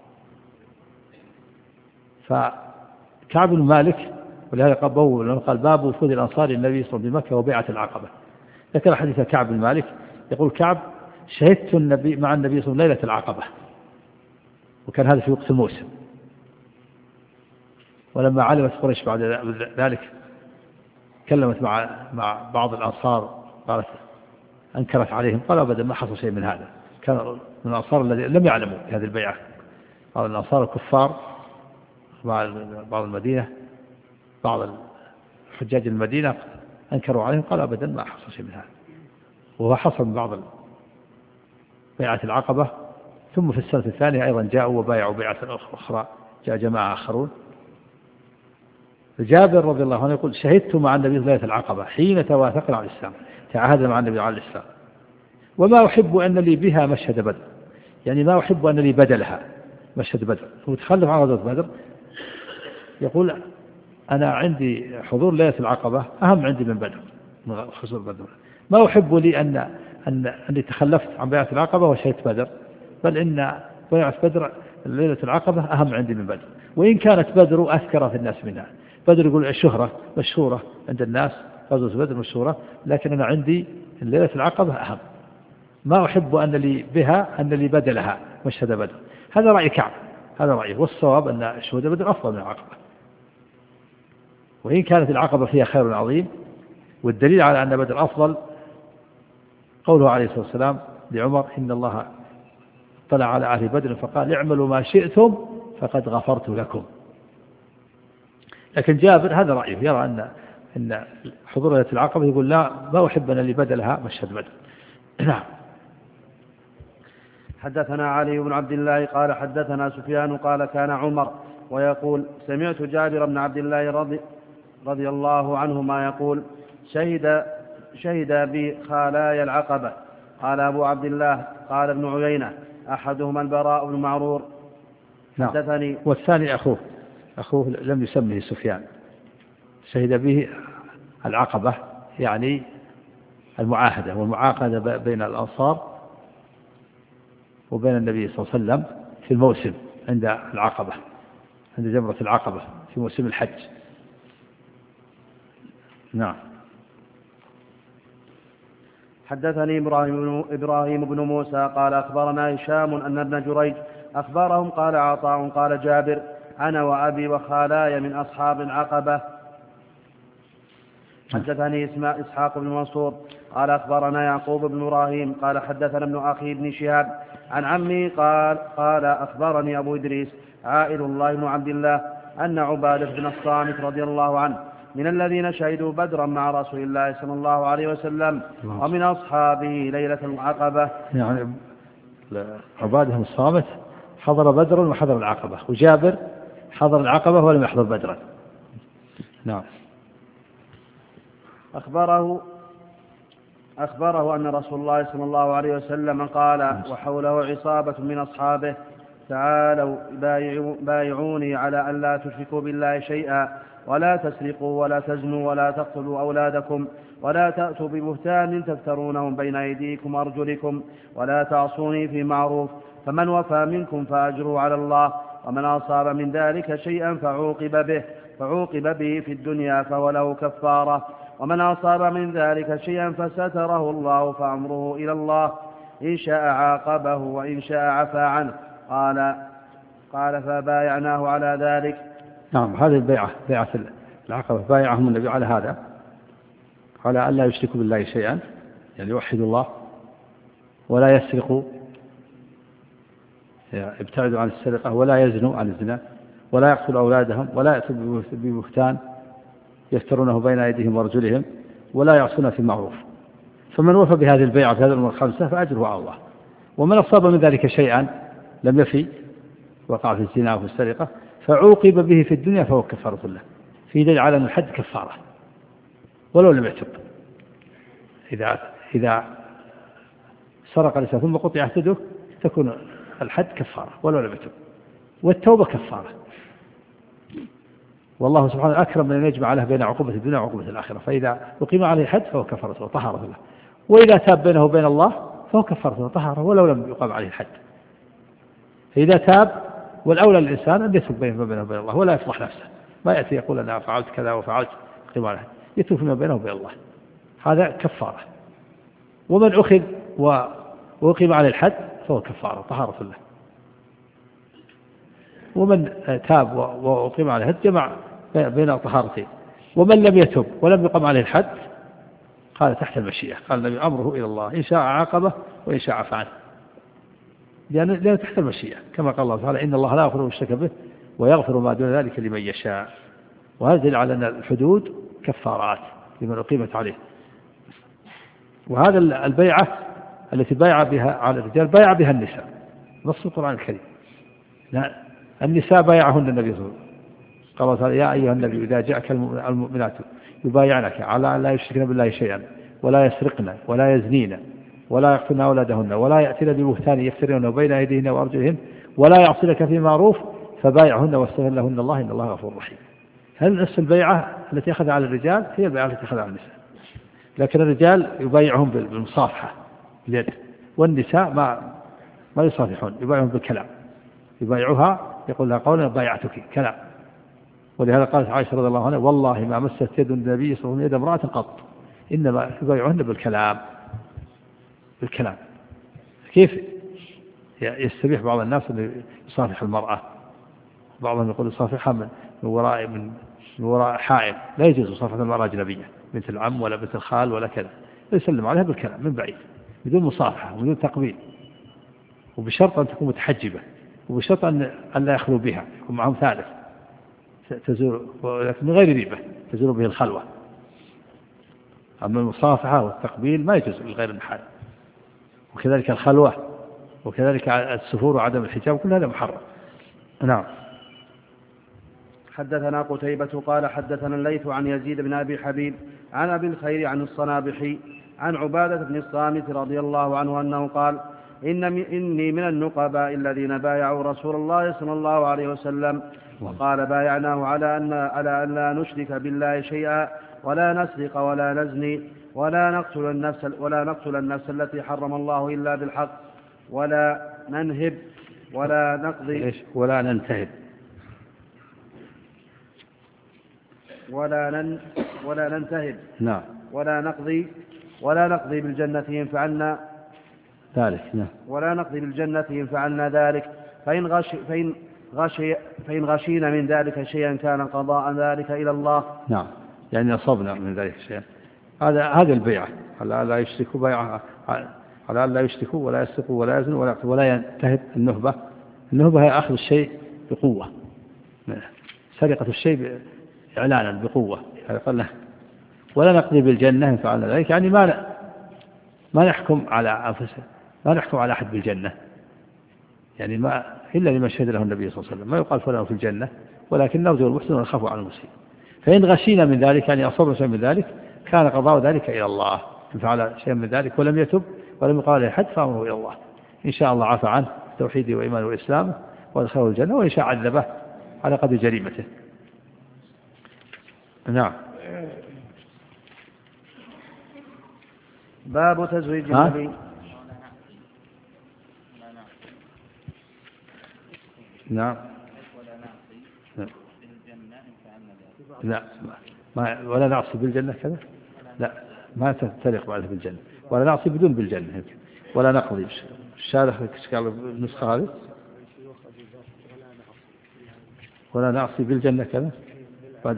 فكعب بن مالك، ولهذا قال باب وفود الأنصار النبي صلى الله عليه وسلم بمكة وبيعة العقبة. ذكر حديث كعب بن مالك يقول كعب: شهدت النبي مع النبي صلى الله عليه وسلم ليلة العقبة، وكان هذا في وقت الموسم. ولما علمت قريش بعد ذلك كلمت مع بعض الأنصار، قالت أنكرت عليهم، قال أبدا ما حصل شيء من هذا، كان من الأنصار الذين لم يعلموا هذه البيعة. قال الأنصار الكفار بعض المدينة، بعض حجاج المدينة أنكروا عليهم، قال أبدا ما حصل شيء من هذا. وهو حصل من بعض بيعة العقبة. ثم في السنة الثانية أيضا جاءوا وبايعوا بيعة أخرى، جاء جماعة آخرون. جابر رضي الله عنه يقول: شهدت مع النبي ليلة العقبة حين تواثقنا على الإسلام، تعاهدنا مع النبي على الإسلام، وما أحب أن لي بها مشهد بدر، يعني ما أحب أن لي بدلها مشهد بدر. هو تخلف عن غزوة بدر، يقول: أنا عندي حضور ليلة العقبة أهم عندي من بدر، من حضور بدر. ما أحب لي أني تخلفت عن بيعة العقبة وشهدت بدر، بل إن بيعة بدر ليلة العقبة أهم عندي من بدر، وإن كانت بدر أذكر في الناس منها. بدر يقول الشهرة مشهورة عند الناس، غزوة بدر مشهورة، لكن أنا عندي ليلة العقبة أهم. ما أحب أن لي بدلها مشهد بدر. هذا رأي كعب، هذا رأيه، والصواب أن شهود بدر أفضل من العقبة، وإن كانت العقبة فيها خير عظيم. والدليل على أن بدر أفضل قوله عليه الصلاة والسلام لعمر: إن الله اطلع على أهل بدر فقال: اعملوا ما شئتم فقد غفرت لكم. لكن جابر هذا رأيه، يرى أن حضور ليلة العقبة، يقول: لا، ما أحب أن لي بدلها مشهد بدر. نعم. حدثنا علي بن عبد الله قال حدثنا سفيان قال كان عمر ويقول: سمعت جابر بن عبد الله رضي الله عنهما يقول: شهد بي خالاي العقبة. قال أبو عبد الله قال ابن عيينة: أحدهما البراء بن معرور. حدثني. والثاني أخوه لم يسمه سفيان، شهد به العقبة، يعني المعاهدة والمعاقدة بين الأنصار وبين النبي صلى الله عليه وسلم في الموسم عند العقبة، عند جمرة العقبة في موسم الحج. نعم. حدثني إبراهيم بن موسى قال أخبرنا هشام أن ابن جريج أخبرهم قال عطاء قال جابر: أنا وأبي وخالاي من أصحاب العقبة. حدثني إسحاق بن منصور قال أخبرنا يعقوب بن إبراهيم قال حدثنا ابن أخي بن شهاب عن عمي قال أخبرني أبو إدريس عائل الله بن عبد الله أن عبادة بن الصامت رضي الله عنه من الذين شهدوا بدرا مع رسول الله صلى الله عليه وسلم ومن أصحابه ليلة العقبة. يعني عبادة بن الصامت حضر بدرا وحضر العقبة، وجابر حضر العقبة ولم يحضر بدرا. نعم. أخبره أن رسول الله صلى الله عليه وسلم قال وحوله عصابة من أصحابه: تعالوا بايعوني على أن لا تشركوا بالله شيئا، ولا تسرقوا ولا تزنوا ولا تقتلوا أولادكم، ولا تأتوا ببهتان تفترونهم بين أيديكم وأرجلكم، ولا تعصوني في معروف، فمن وفى منكم فأجره على الله، ومن أصاب من ذلك شيئا فعوقب به في الدنيا فهو له كفارة، ومن أصاب من ذلك شيئا فستره الله فأمره إلى الله، إن شاء عاقبه وإن شاء عفى عنه. قال فبايعناه على ذلك. نعم. هذه البيعة، بيعة العقبة، بايعهم النبي على هذا، على أن لا يشركوا بالله شيئا، يعني يوحدوا الله، ولا يسرقوا، يبتعدوا عن السرقة، ولا يزنوا عن الزنا، ولا يقتلوا أولادهم، ولا يأتوا ببهتان يسترونه بين أيديهم وأرجلهم ولا يعصون في معروف. فمن وفى بهذه البيعة في هذه الأمور الخمسة فأجره على الله. ومن أصاب من ذلك شيئا لم يفي، وقع في الزنا وفي السرقة، فعوقب به في الدنيا فهو كفارة له. في دليل على أن الحد كفارة ولو لم يتب. إذا سرق الإنسان ثم قطعت يده تكون الحد كفارة ولو لم يتب، والتوبة كفارة. والله سبحانه أكرم من أن يجمع له بين عقوبة الدنيا وعقوبة الآخرة، فإذا أقيم عليه الحد فهو كفارة وطهارة له. وإذا تاب بينه وبين الله فهو كفارة وطهارة ولو لم يقام عليه الحد. فإذا تاب، والأولى للإنسان أن يتوب بينه وبين الله ولا يفضح نفسه، ما يأتي يقول أنا فعلت كذا وفعلت قيم عليه، يتوب فيما بينه وبين الله، هذا كفارة. ومن أخذ وأقيم عليه الحد فهو كفارة طهارة له. ومن تاب وأقيم عليه الحد جمع بين الطهارتين. ومن لم يتب ولم يقم عليه الحد قال تحت المشيئة، قال النبي أمره إلى الله إن شاء عاقبه وإن شاء عفى عنه، لأنه تحت المشيئة، كما قال الله تعالى إن الله لا يغفر الشرك به ويغفر ما دون ذلك لمن يشاء. وهذا دليل على أن الحدود كفارات لمن أقيمت عليه. وهذا البيعة التي بايع بها على الرجال بايع بها النساء، نص القرآن الكريم. النساء بايعهن النبي صلى الله عليه وسلم، قال الله تعالى يا أيها النبي إذا جاءك المؤمنات يبايعنك على أن لا يشركن بالله شيئا ولا يسرقن ولا يزنين ولا يقتلن أولادهن ولا يأتين ببهتان يفترينه بين أيديهن وأرجلهن ولا يعصينك في معروف فبايعهن واستغفر لهن الله إن الله غفور رحيم. هل نفس البيعة التي أخذها على الرجال هي البيعة التي أخذها على النساء؟ لكن الرجال يبايعهم بالمصافحة باليد، والنساء ما يصافحون، يبايعهم بالكلام، يبايعها يقول لها قولا بايعتك كلام. ولهذا قالت عائشة رضي الله عنها والله ما مست يد النبي صلى الله عليه وسلم يد امرأة قط، إنما يبايعهن بالكلام. كيف يستبيح بعض الناس أن يصافح المرأة؟ بعضهم يقول يصافحها من وراء حائل، لا يجوز مصافحة المرأة أجنبية بنت العم ولا بنت الخال ولا كذا، يسلم عليها بالكلام من بعيد بدون مصافحة وبدون تقبيل، وبشرط أن تكون متحجبة، وبشرط أن لا يخلو بها، يكون معهم ثالث تزور، ولكن من غير ريبة تزور به الخلوة. أما المصافحة والتقبيل ما يجوز لغير المحارم، وكذلك الخلوة، وكذلك السفور وعدم الحجاب، كل هذا محرم. نعم. حدثنا قتيبة قال حدثنا الليث عن يزيد بن أبي حبيب عن أبي الخير عن الصنابحي عن عبادة بن الصامت رضي الله عنه أنه قال إني من النقباء الذين بايعوا رسول الله صلى الله عليه وسلم، وقال بايعناه على أن لا نشرك بالله شيئا ولا نسرق ولا نزني ولا نقتل النفس التي حرم الله إلا بالحق ولا ننهب ولا نقضي ولا ننتهب ولا ننتهب نعم ولا نقضي بالجنة ينفعنا ذلك. نعم. ولا نقضي بالجنة ينفعنا ذلك فإن غشينا من ذلك شيئا كان قضاء ذلك إلى الله. نعم، يعني أصبنا من ذلك شيئا. هذا البيعة على لا يشركوا، بيعة على لا يشركوا ولا يسرقوا ولا يزنوا ولا ينتهب. النهبة هي أخذ الشيء بقوة، سرقة الشيء إعلانا بقوة. قال ولا نقضي بالجنة إن فعلنا ذلك، يعني ما نحكم على أنفسنا، ما نحكم على أحد بالجنة، يعني ما إلا لمن شهد له النبي صلى الله عليه وسلم، ما يقال فلان في الجنة، ولكن نرجو المحسن ونخاف على المسيء. فإن غشينا من ذلك، يعني أصبنا شيء من ذلك، كان قضاء ذلك إلى الله. إن فعل شيء من ذلك ولم يتب ولم يقال أحد فأمره إلى الله، إن شاء الله عفى عنه توحيده وإيمانه وإسلامه وادخله الجنة، وإن شاء عذبه على قدر جريمته. نعم. باب تزويج النبي. نعم. لا ولا نعصي بالجنة كذا، لا ما تفترق بعدها بالجنة، ولا نعصي بدون بالجنة، ولا نقضي. الشارح قال النسخة هذه ولا نعصي بالجنة كذا بعد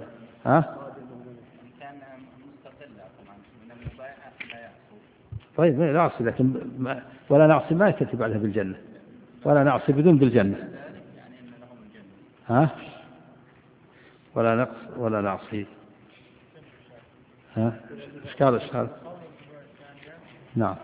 طيب لا نعصي، لكن ولا نعصي ما يترتب عليها بالجنة، ولا نعصي بدون بالجنة. ولا نقص ولا نعصي. إشكال. نعم.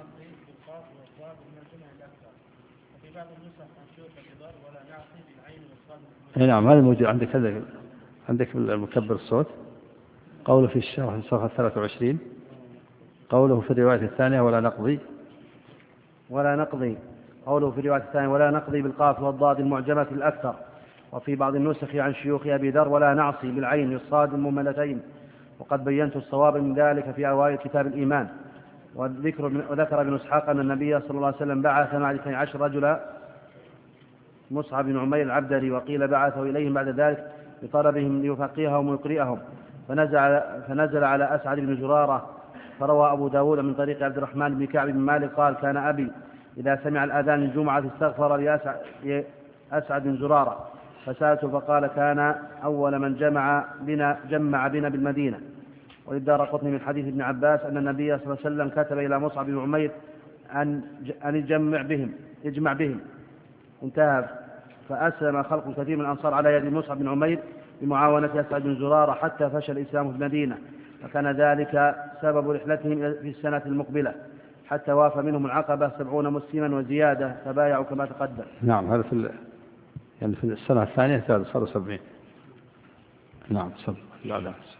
نعم هذا موجود عندك المكبر الصوت. قوله في الشرح صفحة 23 قوله في الرواية الثانية ولا نقضي. قوله في الرواية الثانية ولا نقضي بالقاف والضاد المعجمة الأكثر. وفي بعض النسخ عن شيوخ أبي ذر ولا نعصي بالعين والصاد المهملتين. وقد بينت الصواب من ذلك في أوائل كتاب الإيمان. وذكر ابن إسحاق أن النبي صلى الله عليه وسلم بعث مع 12 رجلا مصعب بن عمير العبدري، وقيل بعثه إليهم بعد ذلك بطلبهم ليفقههم ويقرئهم، فنزل على أسعد بن زرارة. فروى أبو داود من طريق عبد الرحمن بن كعب بن مالك قال كان أبي إذا سمع الأذان الجمعة استغفر لأسعد بن زرارة، فسألته فقال كان أول من جمع بنا بالمدينة. وللدارقطني من حديث ابن عباس أن النبي صلى الله عليه وسلم كتب إلى مصعب بن عمير أن يجمع بهم. انتهى. فأسلم خلق كثير من الأنصار على يد مصعب بن عمير بمعاونة أسعد بن زرارة حتى فشى الإسلام في المدينة، فكان ذلك سبب رحلتهم في السنة المقبلة حتى وافى منهم العقبة 70 مسلما وزيادة فبايعوا كما تقدم. نعم هذا في السنة الثانية صاروا 70. نعم صلى الله عليه وسلم.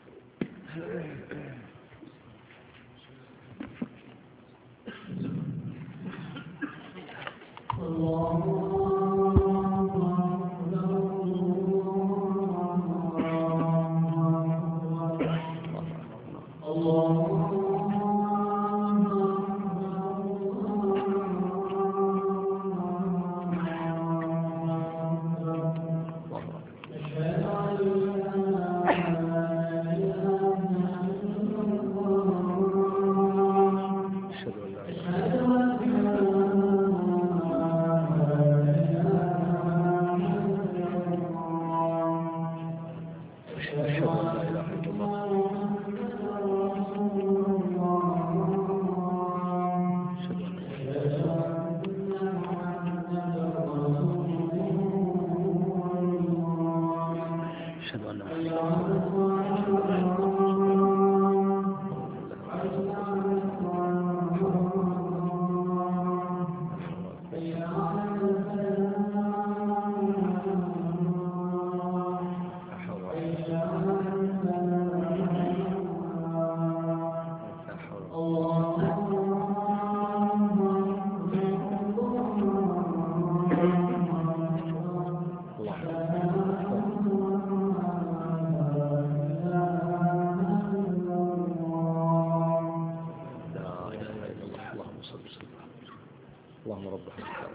اللهم رب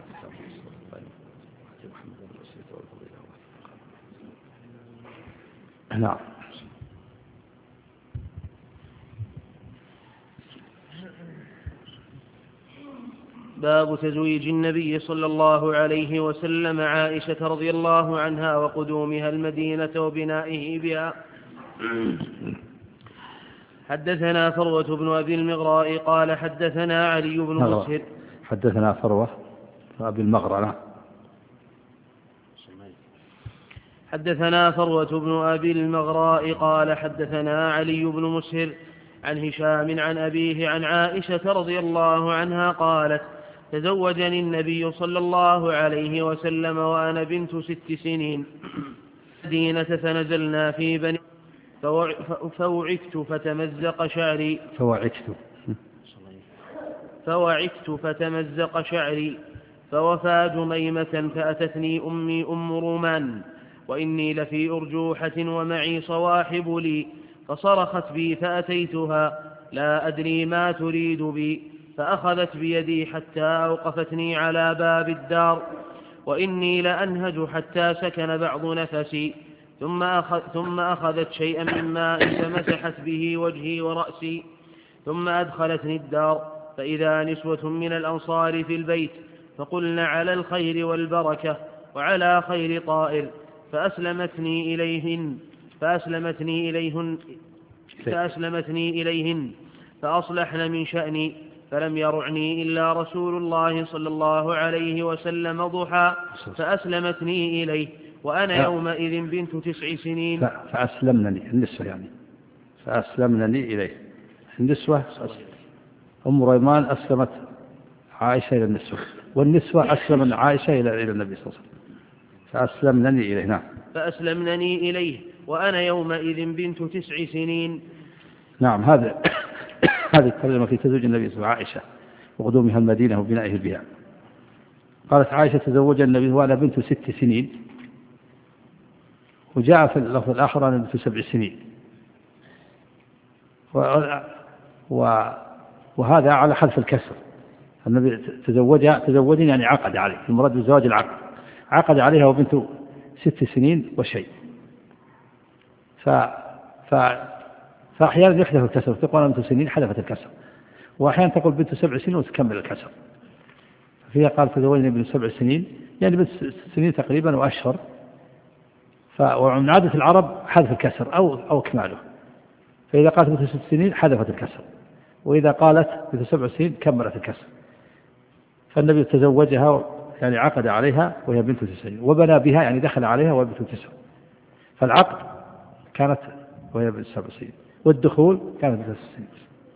نعم. باب تزويج النبي صلى الله عليه وسلم عائشة رضي الله عنها وقدومها المدينة وبنائه بها. حدثنا فروة بن أبي المغراء قال حدثنا علي بن مسهر. حدثنا فروة بن أبي المغراء. حدثنا فروة بن أبي المغراء قال حدثنا علي بن مسهر عن هشام عن أبيه عن عائشة رضي الله عنها قالت تزوجني النبي صلى الله عليه وسلم وأنا بنت 6 سنين مدينة فنزلنا في بني فوعكت فتمزق شعري فوفى جميمة فأتتني أمي أم رومان وإني لفي أرجوحة ومعي صواحب لي فصرخت بي فأتيتها لا أدري ما تريد بي فأخذت بيدي حتى أوقفتني على باب الدار وإني لأنهج حتى سكن بعض نفسي ثم أخذت شيئا من ماء فمسحت به وجهي ورأسي ثم أدخلتني الدار فإذا نسوة من الأنصار في البيت فقلن على الخير والبركة وعلى خير طائر فأسلمتني إليهن فأصلحن من شأني فلم يرعني إلا رسول الله صلى الله عليه وسلم ضحى فأسلمتني إليه وأنا يومئذ بنت 9 سنين. فأسلمنني النسوة يعني فأسلمنني إليه. النسوة أم ريمان أسلمت عائشة إلى النسوة، والنسوة أسلم عائشة إلى النبي صلى الله عليه وسلم، فأسلمنني إليه. نعم. فأسلمنني إليه وأنا يومئذ بنت 9 سنين. نعم. هذه الترجمة في تزوج النبي صلى الله عليه وسلم عائشة وقدومها المدينة وبنائه بها. قالت عائشة تزوج النبي وأنا بنت 6 سنين، وجاء في اللفظ الآخر أنا بنت 7 سنين، وهذا على حذف الكسر. النبي تزوجني يعني عقد عليه، المراد بالزواج العقد، عقد عليها وبنت 6 سنين وشيء. فأحيانا يحذف الكسر، تقول بنت 6 سنين حذفت الكسر، وأحيانا تقول بنت 7 سنين وتكمل الكسر. فيها قال تزوجني بنت 7 سنين، يعني بنت 6 سنين تقريبا وأشهر. ومن عادة العرب حذف الكسر أو إكماله، فإذا قالت بنت 6 سنين حذفت الكسر، وإذا قالت بنت 7 سنين كملت الكسر. فالنبي تزوجها يعني عقد عليها وهي بنت 9 سنين، وبنى بها يعني دخل عليها وهي بنت 9. فالعقد كانت وهي بنت 7 سنين، والدخول كانت بنت 6 سنين.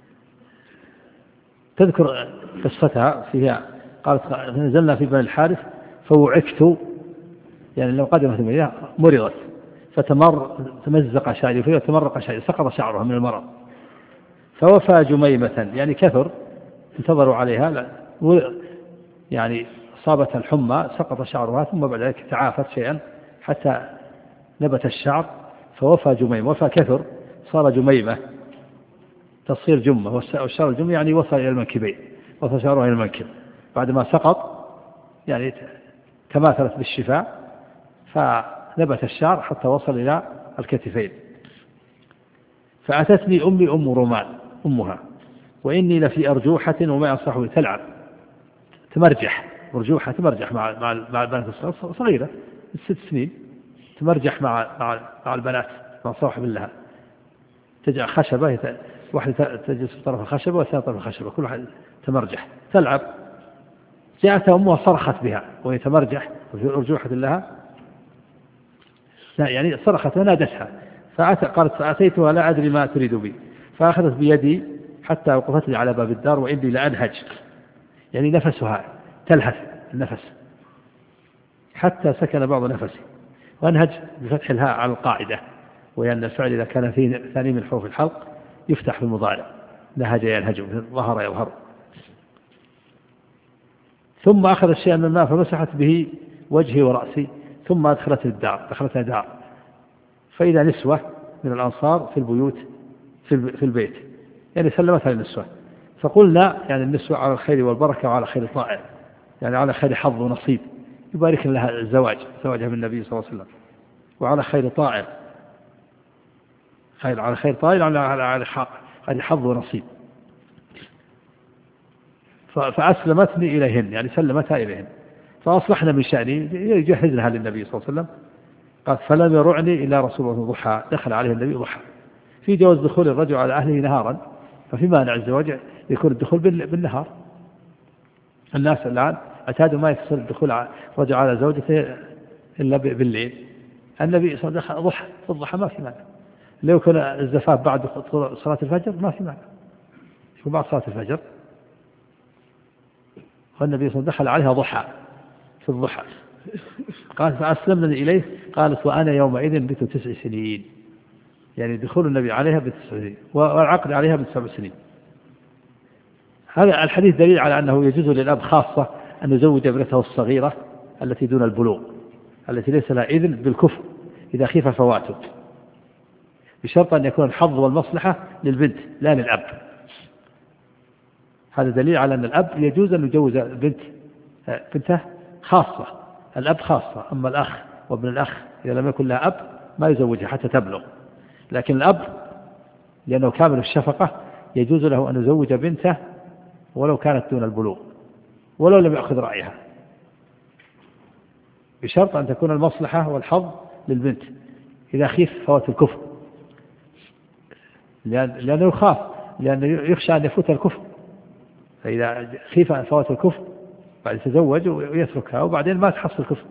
تذكر قصتها فيها قالت نزلنا في بني الحارث فوعكت، يعني لو قدمت المدينة مرضت فتمزق شعري فيها وتمرق شعري، سقط شعرها من المرض. فوفى جميمة يعني كثر، انتظروا عليها يعني أصابت الحمى سقط شعرها، ثم بعد ذلك تعافت شيئا حتى نبت الشعر. فوفى جميمة، وفى كثر صار جميمة، تصير جمة، والشعر الجمة يعني وصل إلى المنكبين، وصل شعرها إلى المنكب بعد ما سقط، يعني تماثلت بالشفاء فنبت الشعر حتى وصل إلى الكتفين. فأتتني أمي أم رومان أمها وإني لفي أرجوحة وما أنصحه تلعب، تمرجح، أرجوحة تمرجح مع البنات صغيرة 6 سنين، تمرجح مع البنات مع صاحب لها، تجعل خشبة، واحدة تجلس في طرف الخشبة والثانية طرف الخشبة، كل واحد تمرجح تلعب. جاءت أمها صرخت بها وهي تمرجح وفي أرجوحة لها، يعني صرخت ونادتها، قالت فأتيتها لا أدري ما تريد بي، فأخذت بيدي حتى وقفتني على باب الدار وإني لأنهج، يعني نفسها تلهث النفس حتى سكن بعض نفسي. وأنهج بفتح الهاء على القاعدة، وأن الفعل إذا كان فيه ثاني من حروف الحلق يفتح في المضارع، نهج ينهج، ظهر يظهر. ثم أخذ شيئا من الماء فمسحت به وجهي ورأسي، ثم دخلت دار، فإذا نسوة من الأنصار في البيوت في البيت، يعني سلمتها للنسوة. فقلنا يعني النسوة على الخير والبركة وعلى خير طائر، يعني على خير حظ ونصيب، يبارك لها زواجها من النبي صلى الله عليه وسلم، وعلى خير طائر، على خير طائر على حظ ونصيب. فأسلمتني إليهن، يعني سلمتها إليهن. فأصلحنا من شأني يجهزنها للنبي صلى الله عليه وسلم. قال فلم يرعني إلا رسول الله ضحى، دخل عليه النبي ضحى. في جواز دخول الرجل على أهله نهارا، ففي مانع الزواج يكون الدخول بالنهار. الناس الآن اعتادوا ما يتصل الدخول رجل على زوجته إلا بالليل. النبي صلى الله عليه وسلم ضحى، في الضحى ما في مانع. لو كان الزفاف بعد صلاة الفجر ما في مانع، يكون بعد صلاة الفجر. والنبي صلى الله عليه وسلم دخل عليها ضحى في الضحى. قال فأسلمني إليه، قالت وأنا يومئذ بنت 9 سنين، يعني دخول النبي عليها بنت 9 سنين والعقد عليها بنت 7 سنين. هذا الحديث دليل على أنه يجوز للأب خاصة أن يزوج ابنته الصغيرة التي دون البلوغ، التي ليس لها إذن بالكفر إذا خيف فواته، بشرط أن يكون الحظ والمصلحة للبنت لا للأب. هذا دليل على أن الأب يجوز أن يجوز بنته خاصة، الأب خاصة. أما الأخ وابن الأخ إذا لم يكن لها أب ما يزوجها حتى تبلغ، لكن الأب لأنه كامل الشفقة يجوز له أن يزوج بنته ولو كانت دون البلوغ ولو لم يأخذ رأيها، بشرط أن تكون المصلحة والحظ للبنت إذا خيف فوات الكفر، لأنه يخاف، لأنه يخشى أن يفوت الكفر. فإذا خيف أن فوات الكفر بعد يتزوج ويتركها وبعدين ما تحصل الكفر،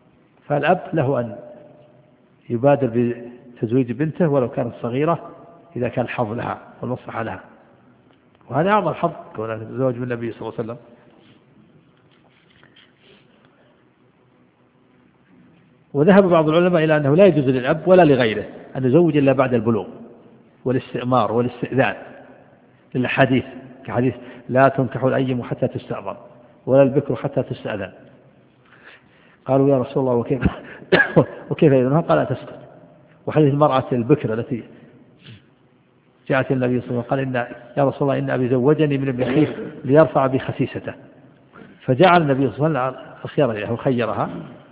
فالأب له أن يبادر بتزويج بنته ولو كانت صغيرة إذا كان الحظ لها والمصلحة لها، وهذا أعظم حظ كون الزواج بالنبي صلى الله عليه وسلم. وذهب بعض العلماء إلى أنه لا يجوز للأب ولا لغيره أن يزوج إلا بعد البلوغ والاستئمار والاستئذان، للحديث كحديث لا تنكح الأيم حتى تستأذن ولا البكر حتى تستأذن. قالوا يا رسول الله وكيف يذنها؟ قال لا تسكت. وحديث المرأة البكر التي جاءت النبي صلى الله عليه وسلم قال يا رسول الله إن أبي زوجني من ابن أخيه ليرفع بي خسيسته، فجعل النبي صلى الله عليه وسلم الخيار له وخيرها،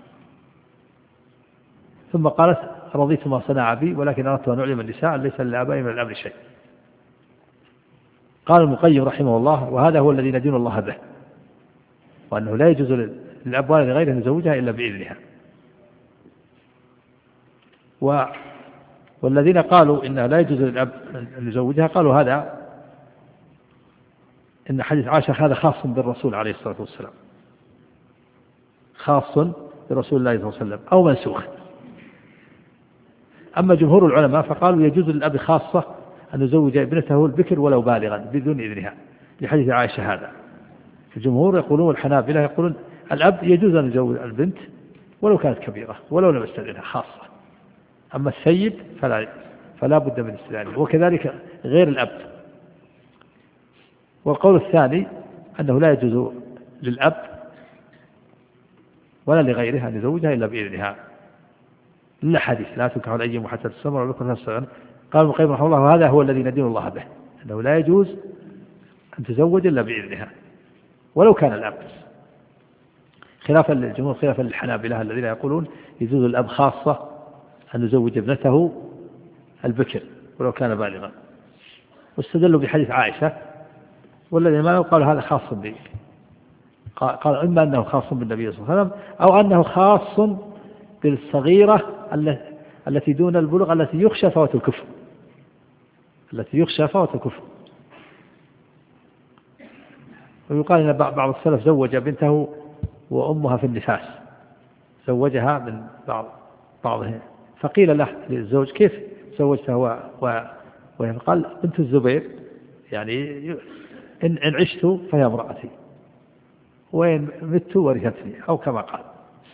ثم قالت رضيت ما صنع بي ولكن أردت أن أعلم النساء ليس للآباء من الأمر شيء. قال المقيم رحمه الله وهذا هو الذي ندين الله به، وأنه لا يجوز للأب ولا لغيره أن يزوجها إلا بإذنها. والذين قالوا إنه لا يجوز للأب أن يزوجها قالوا هذا إن حديث عائشة هذا خاص بالرسول عليه الصلاة والسلام، خاص برسول الله صلى الله عليه وسلم أو منسوخ. أما جمهور العلماء فقالوا يجوز للأب خاصة أن يزوج ابنته البكر ولو بالغا بدون إذنها لحديث عائشة هذا. الجمهور يقولون والحنابلة يقولون الأب يجوز أن يزوج البنت ولو كانت كبيرة ولو لم يستأذنها خاصة، أما السيد فلا بد من استئذانه، وكذلك غير الأب. والقول الثاني أنه لا يجوز للأب ولا لغيره أن يزوجها إلا بإذنها، إلا حديث لا تنكح الأيم حتى تستأذن وبكر تستأذن. قال ابن القيم رحمه الله وهذا هو الذي ندين الله به، أنه لا يجوز أن تزوج إلا بإذنها ولو كان الأب، خلافا للجمهور خلافا للحنابلة الذين يقولون يجوز الأب خاصة أن يزوج ابنته البكر ولو كان بالغا، واستدلوا بحديث عائشة. والذين ما قالوا هذا خاص به، قال إما أنه خاص بالنبي صلى الله عليه وسلم أو أنه خاص بالصغيرة التي دون البلوغ التي يخشى فوات الكفر، التي يخشى فوات الكفر. ويقال أن بعض السلف زوج بنته وأمها في النفاس، زوجها من بعضهم، فقيل له للزوج كيف زوجتها وقال بنت الزبير يعني إن عشت فهي امرأتي وإن مت ورثتني أو كما قال،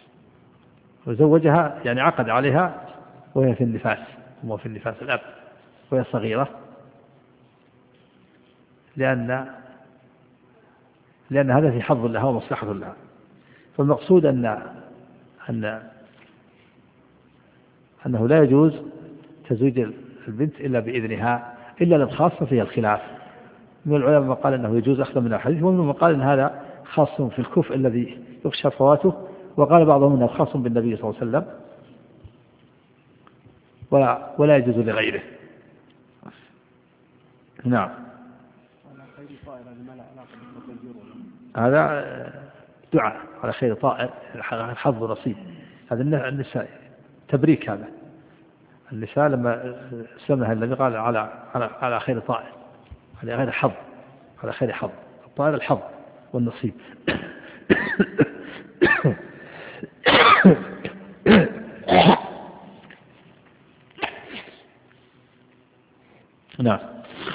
وزوجها يعني عقد عليها وهي في النفاس، وفي النفاس الأب وهي صغيرة، لأن هذا في حظ لها ومصلحة لها. فالمقصود أنه لا يجوز تزويج البنت إلا بإذنها إلا للخاصة فيها الخلاف. من العلماء من قال أنه يجوز أخذ من الحديث، ومن من قال أن هذا خاص في الكفء الذي يخشى فواته، وقال بعضهم أنه خاص بالنبي صلى الله عليه وسلم ولا يجوز لغيره. نعم. هذا دعاء على خير طائر الحظ نصيب، هذا النساء تبريك، هذا النساء لما سمها النبي قال على خير طائر، على غير حظ، على خير حظ، الطائر الحظ والنصيب. نعم.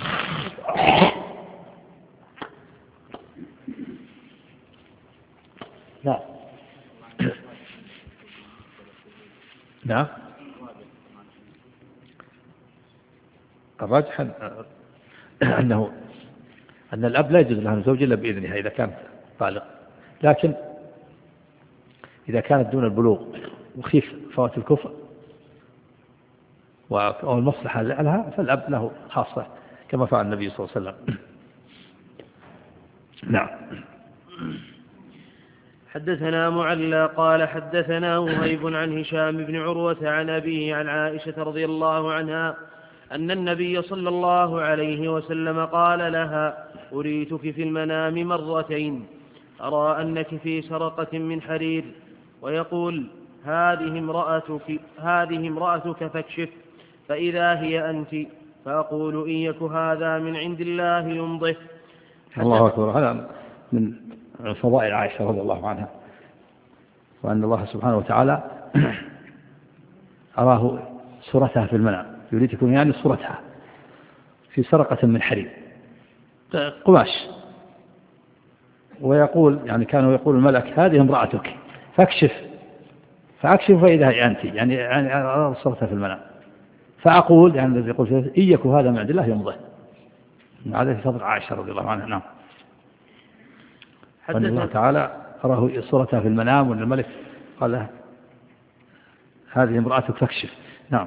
نعم. نعم. الراجح أن الأب لا يجوز له الزوج إلا بإذنها إذا كانت بالغ، لكن إذا كانت دون البلوغ وخيف فوات الكفر والمصلحة لها فالأب له خاصة كما فعل النبي صلى الله عليه وسلم. نعم. حدثنا معلى قال حدثنا وهيب عن هشام بن عروة عن أبيه عن عائشة رضي الله عنها أن النبي صلى الله عليه وسلم قال لها أريتك في المنام مرتين، أرى أنك في سرقة من حرير، ويقول هذه امرأتك فاكشف، فإذا هي أنت، فأقول إن يك هذا من عند الله يمضه. الله أكبر. هذا من فضائل عائشة رضي الله عنها، وأن الله سبحانه وتعالى أراه صورتها في المنام، يريدكم يعني صورتها، في سرقة من حرير قماش، ويقول يعني كانوا يقول الملك هذه امرأتك فأكشف فإذا هي أنت، يعني أبصرتها في المنام، فأقول يعني الذي يقول فيه إن يكن هذا من عند الله يمضي. هذا في فضل عائشة رضي الله عنها. نعم. أن الله تعالى أراه صورتها في المنام، وأن الملك قال له هذه امرأتك فاكشف. نعم.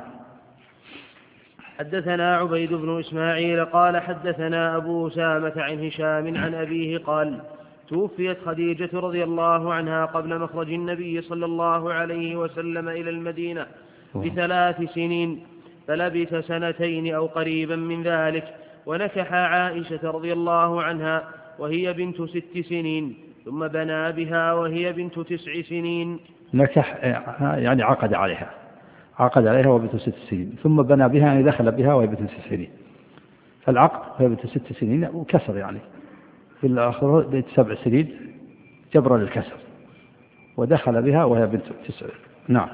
حدثنا عبيد بن إسماعيل قال حدثنا أبو أسامة عن هشام عن أبيه قال توفيت خديجة رضي الله عنها قبل مخرج النبي صلى الله عليه وسلم إلى المدينة ب3 سنين، فلبث 2 أو قريبا من ذلك، ونكح عائشة رضي الله عنها وهي بنت 6 سنين، ثم بنى بها وهي بنت 9 سنين. نكح يعني عقد عليها وبنت 6 سنين، ثم بنى بها يعني دخل بها وهي بنت 9 سنين. فالعقد وهي بنت 6 سنين وكسر، يعني في الآخر بنت 7 سنين جبر للكسر، ودخل بها وهي بنت 9. نعم.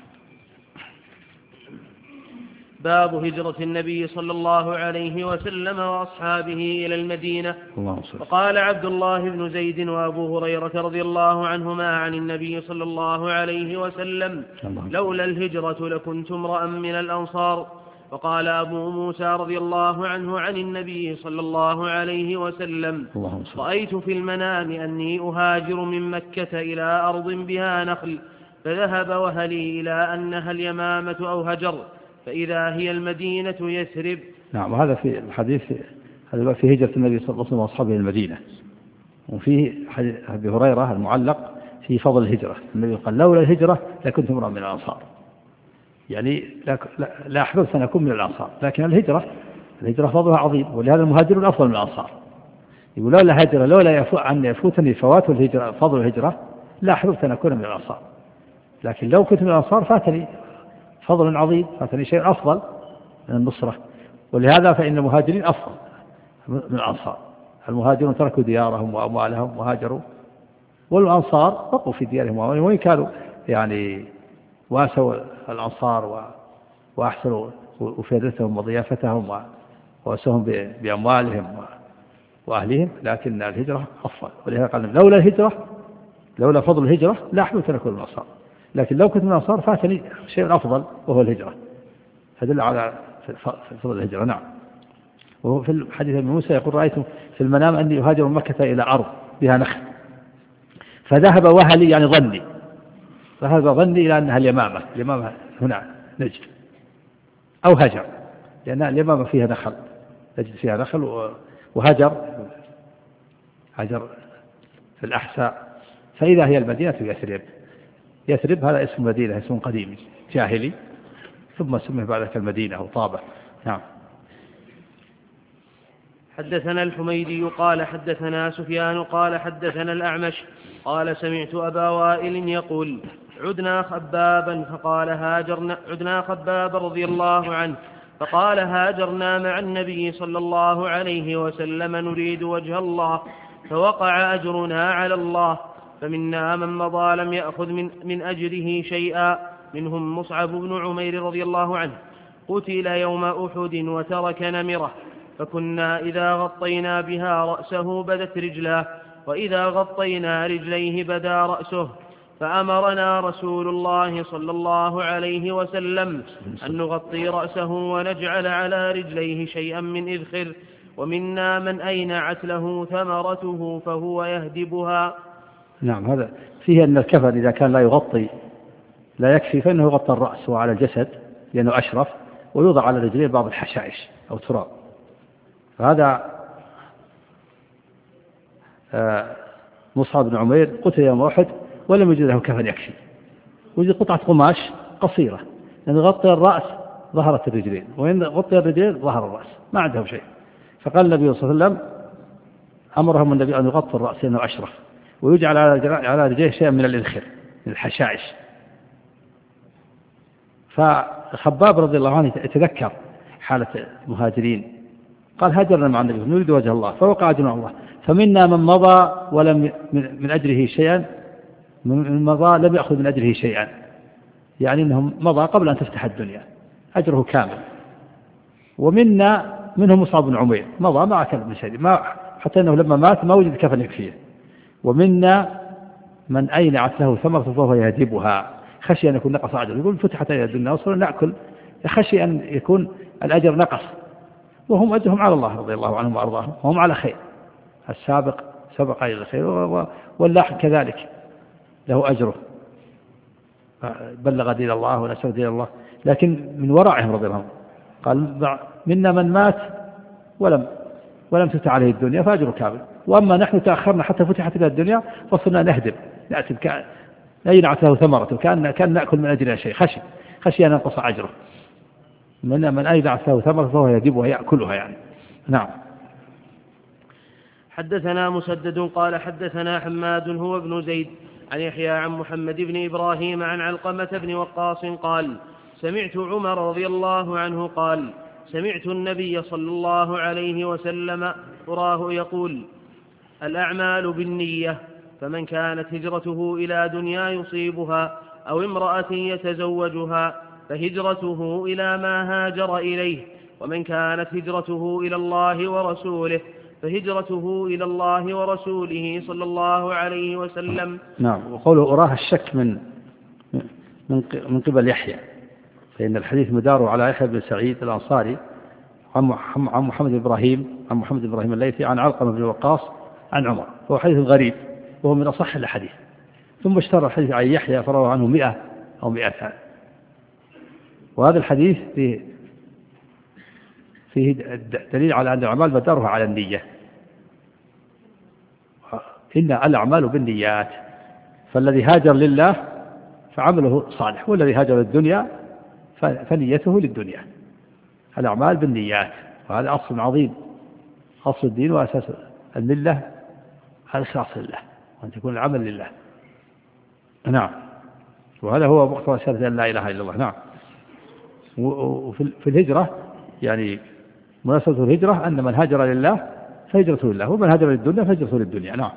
باب هجرة النبي صلى الله عليه وسلم وأصحابه إلى المدينة. وقال عبد الله بن زيد وأبو هريرة رضي الله عنهما عن النبي صلى الله عليه وسلم لولا الهجرة لكنت امرأ من الأنصار. وقال أبو موسى رضي الله عنه عن النبي صلى الله عليه وسلم رأيت في المنام أني أهاجر من مكة إلى أرض بها نخل، فذهب وهلي إلى أنها اليمامة أو هجر، فإذا هي المدينة يثرب. نعم. وهذا في الحديث هذا في هجرة النبي صلى الله عليه وسلم وأصحابه المدينة. وفيه حديث أبي هريرة المعلق في فضل الهجرة، النبي قال لولا الهجرة لكنت امرأ من الأنصار، يعني لا أحببت أن أكون من الأنصار، لكن الهجرة فضلها عظيم، ولهذا المهاجرون أفضل من الأنصار. يقول لولا هجرة أن يفوتني فوات الهجرة فضل الهجرة لا أحببت أن أكون من الأنصار، لكن لو كنت من الأنصار فاتني فضل عظيم، فاتني شيء أفضل من النصرة. ولهذا فإن المهاجرين أفضل من الأنصار. المهاجرون تركوا ديارهم وأموالهم وهاجروا، والأنصار بقوا في ديارهم وأموالهم، وإن كانوا يعني واسوا الأنصار وأحسنوا وفادتهم وضيافتهم وواسوهم بأموالهم وأهلهم، لكن الهجرة أفضل. ولهذا قال لولا فضل الهجرة لا أحببت أن أكون من الأنصار، لكن لو كنت من الأنصار فاتني شيء أفضل وهو الهجرة، فدل على فضل الهجرة. نعم. وهو في الحديث ابن موسى يقول رأيت في المنام أني أهاجر من مكة إلى أرض بها نخل، فذهب وهلي يعني ظني إلى أنها اليمامة هنا نجد أو هجر، لأن اليمامة فيها نخل، نجد فيها نخل، وهجر في الأحساء، فإذا هي المدينة يثرب هذا اسم مدينة، اسم قديم جاهلي، ثم سمي بعد ذلك المدينة أو طابة. نعم. حدثنا الحميدي قال حدثنا سفيان قال حدثنا الأعمش قال سمعت أبا وائل يقول عدنا خبابا رضي الله عنه فقال هاجرنا مع النبي صلى الله عليه وسلم نريد وجه الله، فوقع أجرنا على الله، فمنا من مضى لم يأخذ من أجره شيئا، منهم مصعب بن عمير رضي الله عنه قتل يوم أحد وترك نمرة، فكنا إذا غطينا بها رأسه بدت رجلاه، وإذا غطينا رجليه بدا رأسه، فأمرنا رسول الله صلى الله عليه وسلم أن نغطي رأسه ونجعل على رجليه شيئا من إذخر، ومنا من أينعت له ثمرته فهو يهدبها. نعم. هذا فيه أن الكفن إذا كان لا يغطي لا يكفي، فإنه يغطى الرأس وعلى الجسد لأنه أشرف، ويوضع على رجليه بعض الحشائش أو تراب. فهذا مصعب بن عمير قتل يوم أحد ولم يجد له كفن يكفي، وجد قطعة قماش قصيرة، لأن غطي الرأس ظهرت الرجلين، وإن غطي الرجلين ظهر الرأس، ما عندهم شيء. فقال النبي صلى الله عليه وسلم أمرهم النبي أن يغطوا الرأس لأنه أشرف، ويجعل على رجليه شيئا من الإذخر من الحشائش. فخباب رضي الله عنه يتذكر حالة المهاجرين، قال هاجرنا مع النبي نريد وجه الله، فوقع أجرنا الله، فمنا من مضى ولم من أجره شيئا، من مضى لم يأخذ من أجره شيئا، يعني أنه مضى قبل أن تفتح الدنيا أجره كامل، ومنا منهم مصعب بن عمير مضى مع كلب بن شديد حتى أنه لما مات ما وجد كفن يكفيه. ومنا من أينعت له ثمرة فهو يهدبها خشي أن يكون نقص أجر. يقول فتحت علينا الدنيا وصلنا نأكل، خشي أن يكون الأجر نقص، وهم أجرهم على الله رضي الله عنهم وأرضاهم، وهم على خير. السابق سبق إلى الخير واللاحق كذلك له أجره، بلغ دين الله ونشر دين الله، لكن من ورعهم رضي الله عنهم. قال منا من مات ولم تفتح عليه الدنيا فأجره كامل، وأما نحن تأخرنا حتى فتحت لنا الدنيا فصرنا نهدم نأتي ينعت له ثمرته كان نأكل من أجلها شيء، خشي أن ينقص أجره. من أينعت له ثمرته فهو يجيبها يأكلها يعني. نعم. حدثنا مسدد قال حدثنا حماد هو ابن زيد عن يحيى عن محمد بن إبراهيم عن علقمة بن وقاص قال سمعت عمر رضي الله عنه قال سمعت النبي صلى الله عليه وسلم أراه يقول الأعمال بالنية، فمن كانت هجرته إلى دنيا يصيبها أو امرأة يتزوجها فهجرته إلى ما هاجر إليه، ومن كانت هجرته إلى الله ورسوله فهجرته إلى الله ورسوله صلى الله عليه وسلم. نعم. وقوله أراه الشك من قبل يحيى، فإن الحديث مداره على يحيى بن سعيد الأنصاري عن محمد بن إبراهيم الليثي عن علقمة بن وقاص عن عمر، هو حديث غريب وهو من أصح الحديث. ثم اشترى الحديث عن يحيى فروى عنه 100 أو 200. وهذا الحديث فيه دليل على أن الأعمال مدارها على النية. إن الأعمال بالنيات، فالذي هاجر لله فعمله صالح، والذي هاجر للدنيا فنيته للدنيا. الأعمال بالنيات، وهذا أصل عظيم، أصل الدين وأساس الملة الإخلاص لله، وأن تكون العمل لله. نعم. وهذا هو مقتضى شهادة أن لا إله إلا الله. نعم. وفي الهجرة يعني مناسبة الهجرة أن من هاجر لله فهجرته لله، ومن هاجر للدنيا فهجرته للدنيا. نعم.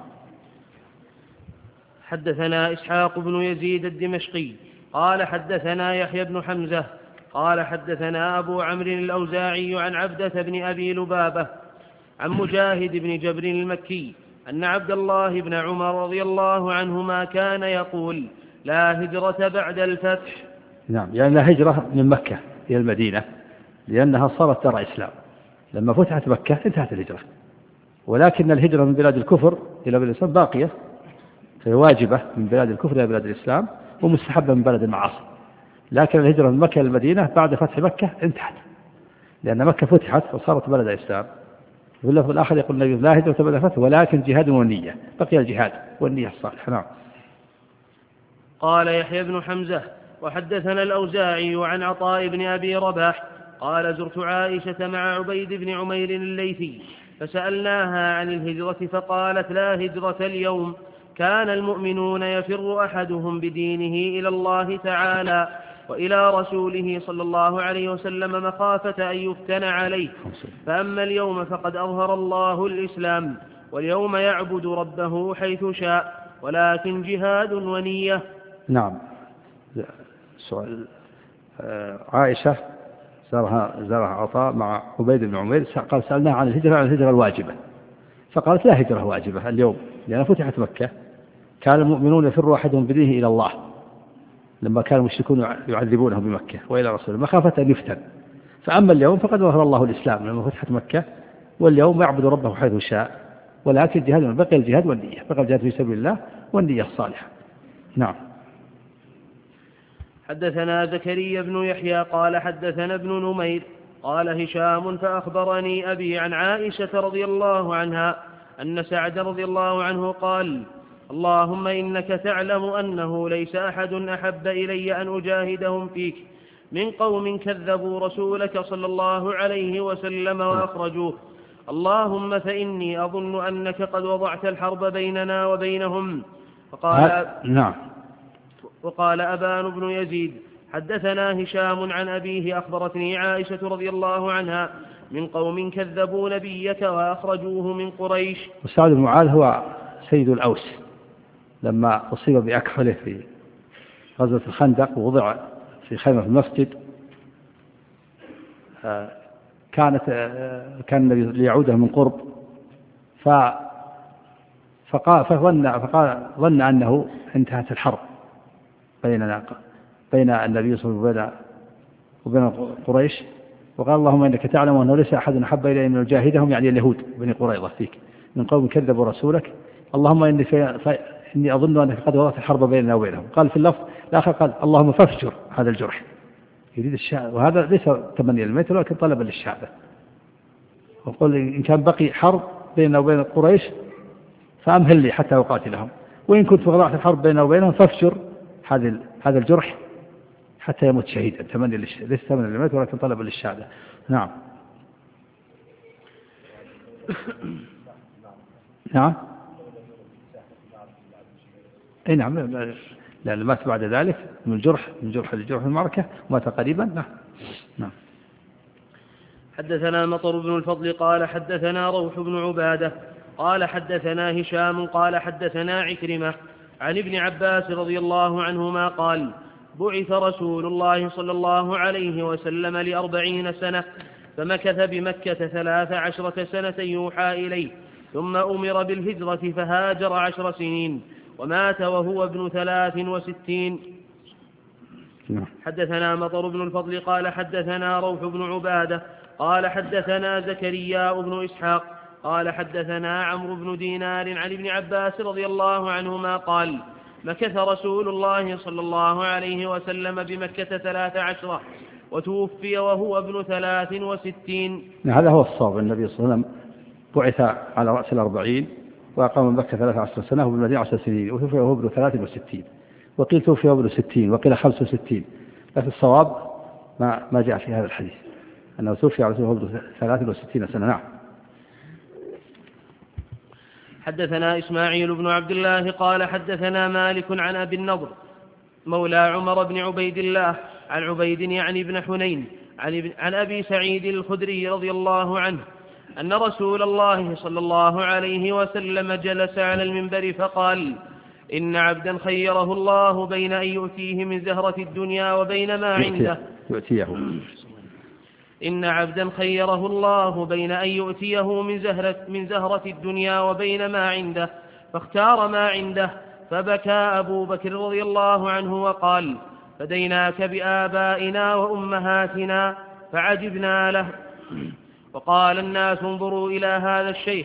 حدثنا إسحاق بن يزيد الدمشقي قال حدثنا يحيى بن حمزة قال حدثنا أبو عمرو الأوزاعي عن عبدة بن أبي لبابة عن مجاهد بن جبر المكي أن عبد الله بن عمر رضي الله عنهما كان يقول لا هجرة بعد الفتح. نعم. يعني لا هجرة من مكة إلى المدينة، لأنها صارت دار إسلام. لما فتحت مكة انتهت الهجرة، ولكن الهجرة من بلاد الكفر إلى بلاد الإسلام باقية، فهي واجبة من بلاد الكفر إلى بلاد الإسلام، ومستحبة من بلد المعاصي. لكن الهجرة من مكة إلى المدينة بعد فتح مكة انتهت، لأن مكة فتحت وصارت بلد إسلام. في اللفظ الآخر يقول النبي لا هجرة بعد الفتح ولكن جهاد ونية، بقي الجهاد والنية الصالحة. نعم. قال يحيى بن حمزة وحدثنا الأوزاعي عن عطاء بن أبي رباح قال زرت عائشة مع عبيد بن عمير الليثي فسألناها عن الهجرة فقالت لا هجرة اليوم، كان المؤمنون يفر أحدهم بدينه إلى الله تعالى وإلى رسوله صلى الله عليه وسلم مخافة أن يفتن عليه، فأما اليوم فقد أظهر الله الإسلام، واليوم يعبد ربه حيث شاء، ولكن جهاد ونية. نعم. سؤال عائشة زارها عطاء مع عبيد بن عمير، قال سألناها عن الهجرة الواجبة، فقالت لا هجرة واجبة اليوم، لأن فتحت مكة. كان المؤمنون يفر أحدهم بدينه إلى الله لما كان المشركون يعذبونه بمكة وإلى رسوله مخافة أن يفتن، فأما اليوم فقد ظهر الله الإسلام لما فتحت مكة، واليوم يعبد ربه حيث شاء، ولكن جهاد بقي الجهاد والنية، بقي الجهاد في سبيل الله والنية الصالحة. نعم. حدثنا زكريا بن يحيى قال حدثنا ابن نمير قال هشام فأخبرني أبي عن عائشة رضي الله عنها أن سعد رضي الله عنه قال اللهم إنك تعلم أنه ليس أحد أحب إلي أن أجاهدهم فيك من قوم كذبوا رسولك صلى الله عليه وسلم وأخرجوه، اللهم فإني أظن أنك قد وضعت الحرب بيننا وبينهم. نعم. وقال أبان بن يزيد حدثنا هشام عن أبيه أخبرتني عائشة رضي الله عنها من قوم كذبوا نبيك وأخرجوه من قريش. وسعد بن معاذ هو سيد الأوس، لما أصيب بأكحله في غزوة الخندق ووضع في خيمة في المسجد كان النبي ليعوده من قرب فظن أنه انتهت الحرب بين النبي صلى الله عليه وسلم وبين قريش، وقال اللهم إنك تعلم أنه ليس أحد أحب إلي من يجاهدهم، يعني اليهود بني قريظة فيك، من قوم كذبوا رسولك، اللهم إني أظن أنك قد وضعت الحرب بيننا وبينهم. قال في اللفظ الآخر قال اللهم فافجر هذا الجرح، يريد الشهادة، وهذا ليس تمني الموت ولكن طلبا للشهادة، وقل إن كان بقي حرب بيننا وبين قريش فأمهل لي حتى أقاتلهم، وإن كنت وضعت الحرب بيننا وبينهم فافجر هذا الجرح حتى يموت شهيدا، تمني ليس تمني الموت ولكن طلبا للشهادة. نعم. نعم. اي نعم، لا مات بعد ذلك من الجرح لجرح المعركة، مات قريبا. نعم. حدثنا مطر بن الفضل قال حدثنا روح بن عبادة قال حدثنا هشام قال حدثنا عكرمة عن ابن عباس رضي الله عنهما قال بعث رسول الله صلى الله عليه وسلم ل40 سنة، فمكث بمكة 13 سنة يوحى إليه، ثم أمر بالهجرة فهاجر 10 سنين، ومات وهو ابن 63. حدثنا مطر بن الفضل قال حدثنا روح بن عبادة قال حدثنا زكريا بن إسحاق قال حدثنا عمرو بن دينار عن ابن عباس رضي الله عنهما قال مكث رسول الله صلى الله عليه وسلم بمكة 13 وتوفي وهو ابن 63. هذا هو الصواب. النبي صلى الله عليه وسلم بعث على رأس 40 وأقام مكة 13 سنة وبالمدينة 10 سنين، وتوفي وهو ابن 63، وقيل توفي وهو ابن 60 وقيل 65، لكن الصواب ما جاء في هذا الحديث أنه توفي على وهو ابن 63 سنة. نعم. حدثنا إسماعيل بن عبد الله قال حدثنا مالك عن أبي النضر مولى عمر بن عبيد الله عن عبيد يعني بن حنين عن أبي سعيد الخدري رضي الله عنه أن رسول الله صلى الله عليه وسلم جلس على المنبر فقال إن عبدا خيره الله بين أن يؤتيه من زهرة الدنيا وبين ما عنده إن عبدا خيره الله بين أن يؤتيه من زهرة الدنيا وبين ما عنده، فاختار ما عنده، فبكى أبو بكر رضي الله عنه وقال فديناك بآبائنا وأمهاتنا، فعجبنا له. وقال الناس انظروا إلى هذا الشيخ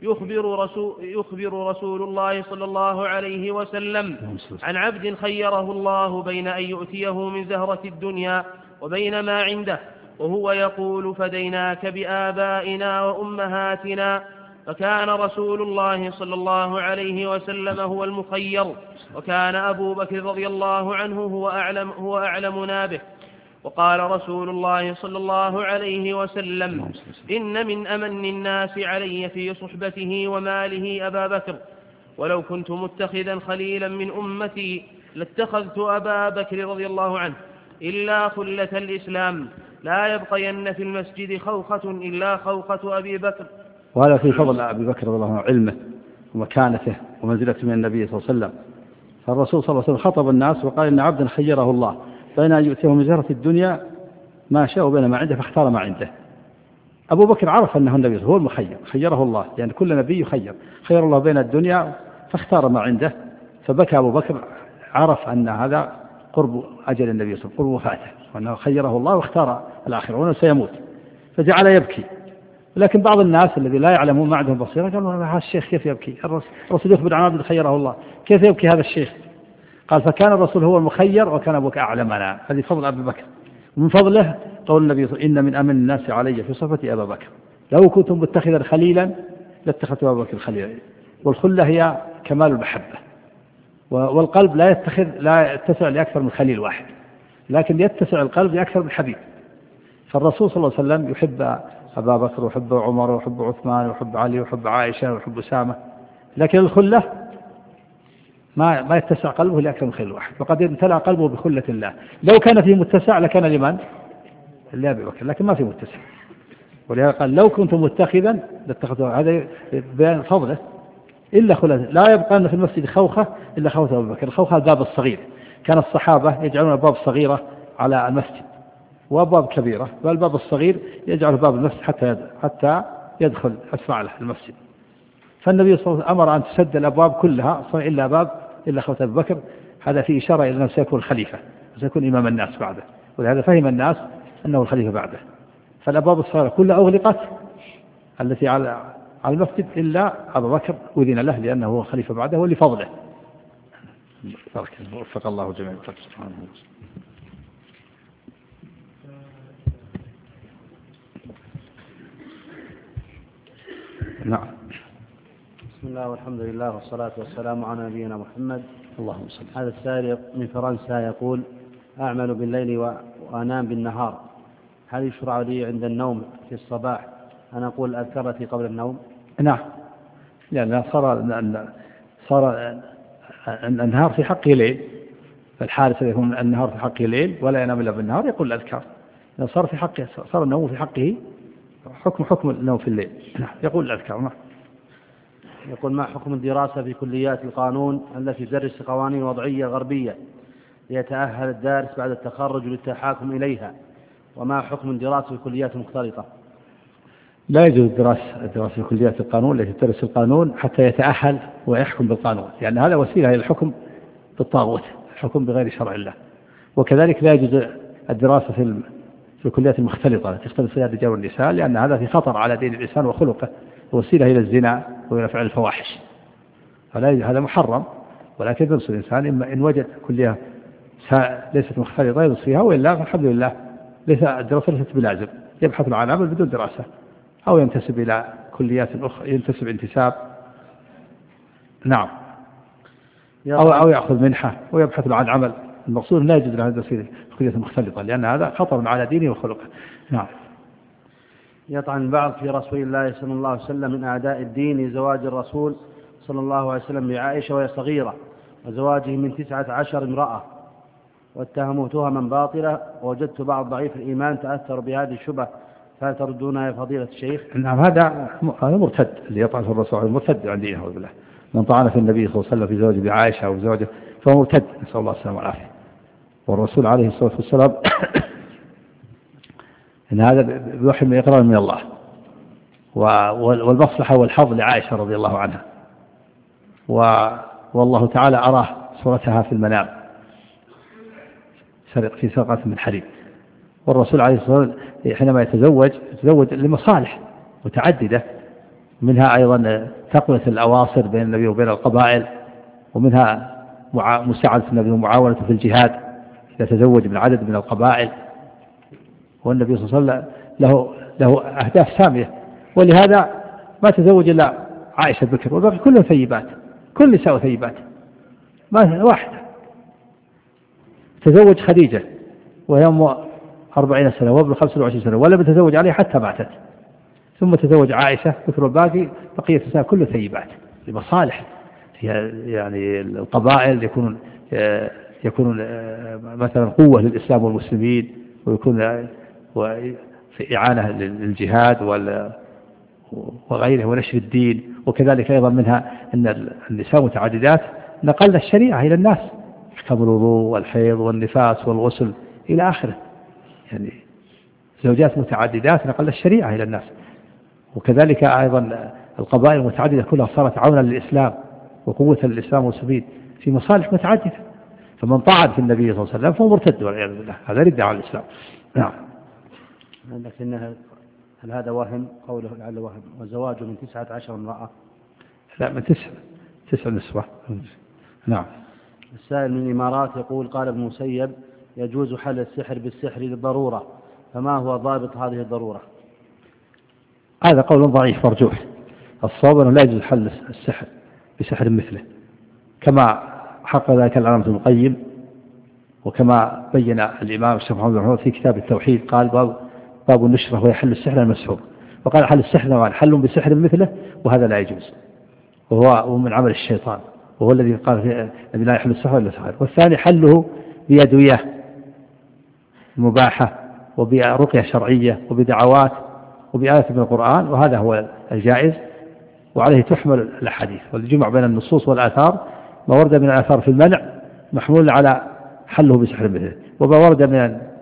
يخبر رسول الله صلى الله عليه وسلم عن عبد خيره الله بين أن يؤتيه من زهرة الدنيا وبين ما عنده، وهو يقول فديناك بآبائنا وأمهاتنا. فكان رسول الله صلى الله عليه وسلم هو المخير، وكان أبو بكر رضي الله عنه هو أعلمنا به. وقال رسول الله صلى الله عليه وسلم إن من أمن الناس علي في صحبته وماله أبا بكر، ولو كنت متخذا خليلا من أمتي لاتخذت أبا بكر رضي الله عنه، إلا خلة الإسلام لا يبقين في المسجد خوخة إلا خوخة أبي بكر. وهذا في فضل أبي بكر رضي الله عنه، علمه ومكانته ومنزلته من النبي صلى الله عليه وسلم. فالرسول صلى الله عليه وسلم خطب الناس وقال إن عبدا خيره الله بين أن يؤتيه من زهرة الدنيا ما شاء وبين ما عنده، فاختار ما عنده. أبو بكر عرف أنه النبي هو المخير، خيره الله، يعني كل نبي يخير، خير الله بين الدنيا فاختار ما عنده، فبكى أبو بكر، عرف أن هذا قرب أجل النبي صلى الله عليه وسلم، قرب وفاته، وأنه خيره الله واختار الآخرة وأنه سيموت، فجعل يبكي. لكن بعض الناس الذي لا يعلمون ما عندهم بصيرة قالوا هذا الشيخ كيف يبكي؟ الرسول يخبر عن عبد خيره الله، كيف يبكي هذا الشيخ؟ قال فكان الرسول هو المخير وكان أبوك أعلمنا. هذه فضل أبي بكر. ومن فضله قول النبي صلى الله عليه وسلم إن من أمن الناس علي في صفتي أبا بكر، لو كنت متخذا خليلا لاتخذت أبا بكر خليلا. والخلة هي كمال المحبة، والقلب لا يتسع لأكثر من خليل واحد، لكن يتسع القلب لأكثر من حبيب. فالرسول صلى الله عليه وسلم يحب أبا بكر ويحب عمر ويحب عثمان ويحب علي ويحب عائشة ويحب أسامة، لكن الخلة ما يتسع قلبه لأكثر من خليل واحد، وقد امتلأ قلبه بخلة الله. لو كان فيه متسع لكان لمن؟ لأبي بكر، لكن ما فيه متسع. ولهذا قال لو كنت متخذا لاتخذته، هذا بيان فضله. إلا خلة لا يبقى أن في المسجد خوخة إلا خوخة أبي بكر. الخوخة الباب الصغير، كان الصحابة يجعلون الباب الصغيرة على المسجد وأبواب كبيرة، والباب الصغير يجعل باب المسجد حتى يدخل أسمع له المسجد. فالنبي صلى الله عليه وسلم أمر أن تسد الأبواب كلها إلا خوة أبي بكر. هذا في إشارة إلى أنه سيكون خليفة وسيكون إمام الناس بعده، ولهذا فهم الناس أنه الخليفة بعده. فالأبواب الصغيرة كلها أغلقت التي على المسجد إلا أبو بكر، وذن له لأنه هو خليفة بعده ولفضله. وفق الله جميعا. نعم. بسم الله والحمد لله والصلاة والسلام على نبينا محمد. اللهم صل. هذا السائل من فرنسا يقول: أعمل بالليل وأنام بالنهار، هل يشرع لي عند النوم في الصباح أن أقول الأذكار التي قبل النوم؟ نعم، لأن صار النهار في حقه ليل، فالحارس يكون النهار في حقه ليل ولا ينام إلا بالنهار يقول الأذكار. صار في حقه، صار النوم في حقه حكم النوم في الليل، يقول الأذكار. نعم. يقول: ما حكم الدراسة في كليات القانون التي تدرس قوانين وضعية غربية ليتأهل الدارس بعد التخرج للتحاكم إليها، وما حكم الدراسة في كليات مختلطة؟ لا يجوز الدراسة في كليات القانون التي تدرس القانون حتى يتأهل ويحكم بالقانون، يعني هذا وسيلة إلى الحكم بالطاغوت، الحكم بغير شرع الله. وكذلك لا يجوز الدراسة في الكليات المختلطة التي تختلط فيها الرجال والنساء، لأن هذا في خطر على دين الإنسان وخلقه، وسيلة إلى الزنا وإلى فعل الفواحش، هذا محرم. ولكن يدرس الإنسان إن وجد كلية ليست مختلطة يدرس فيها، وإلا فالحمد لله الدراسة ليست بلازم، يبحث عن عمل بدون دراسة، أو ينتسب إلى كليات أخرى، ينتسب انتساب. نعم. أو يأخذ منحة ويبحث عن عمل. المقصود لا يجوز له هذا في كلية مختلطة، لأن هذا خطر على دينه وخلقه. نعم. يطعن البعض في رسول الله صلى الله عليه وسلم من أعداء الدين زواج الرسول صلى الله عليه وسلم بعائشة وهي صغيرة، وزواجه من 19 امرأة، واتهموا تهما باطلة، ووجدت بعض ضعيف الإيمان تأثر بهذه الشبهة، فهل تردونها يا فضيلة الشيخ؟ نعم، هذا مرتد، اللي يطعن في الرسول مرتد عن دينه بالله. من طعن في النبي صلى الله عليه وسلم في زواجه بعائشة أو زواجه فهو مرتد، نسأل الله السلامة والعافية. والرسول عليه الصلاة والسلام إن هذا بوحي من إقرار من الله، والمصلحة والحظ لعائشة رضي الله عنها، والله تعالى أراه صورتها في المنام في سرقة من حرير. والرسول عليه الصلاة والسلام حينما يتزوج لمصالح متعددة، منها أيضا تقوية الأواصر بين النبي وبين القبائل، ومنها مساعدة النبي ومعاونته في الجهاد إذا تزوج من عدد من القبائل. والنبي صلى الله عليه وسلم له أهداف سامية، ولهذا ما تزوج إلا عائشة بكر، والباقي كلهم ثيبات، كل نساء ثيبات، ما واحدة. تزوج خديجة وهي 40 سنة وابن 25 سنة، ولم يتزوج عليها حتى ماتت. ثم تزوج عائشة بكر، والباقي بقية النساء كله ثيبات لمصالح، يعني القبائل يكونون مثلا قوة للإسلام والمسلمين، ويكون في إعانة للجهاد وغيره ونشر الدين. وكذلك أيضا منها أن النساء متعددات نقلنا الشريعة إلى الناس، أحكام الوضوء والحيض والنفاس والغسل إلى آخره، يعني زوجات متعددات نقلنا الشريعة إلى الناس. وكذلك أيضا القبائل المتعددة كلها صارت عونا للإسلام وقوة للإسلام والمسلمين في مصالح متعددة. فمن طعن في النبي صلى الله عليه وسلم فهو مرتد والعياذ بالله، هذا رد على الإسلام. نعم. لكن هل هذا وهم؟ قوله لعل وهم. وزواجه من 19 امرأة؟ لا، من 9 نسوة. نعم. السائل من الإمارات يقول: قال ابن مسيب: يجوز حل السحر بالسحر للضرورة، فما هو ضابط هذه الضرورة؟ هذا قول ضعيف مرجوح. الصواب أنه لا يجوز حل السحر بسحر مثله، كما حق ذلك العلامة ابن القيم، وكما بين الإمام الشيخ محمد بن حوض في كتاب التوحيد، قال باب النشرة ويحل السحر المسحور، وقال حل السحر نوعان: حل بسحر مثله، وهذا لا يجوز، وهو من عمل الشيطان، وهو الذي قال فيه لا يحل السحر إلا سحر. والثاني حله بأدوية مباحة وبرقية شرعية وبدعوات وبآيات من القرآن، وهذا هو الجائز، وعليه تحمل الأحاديث. والجمع بين النصوص والآثار، ما ورد من الآثار في المنع محمول على حله بسحر مثله، وما ورد من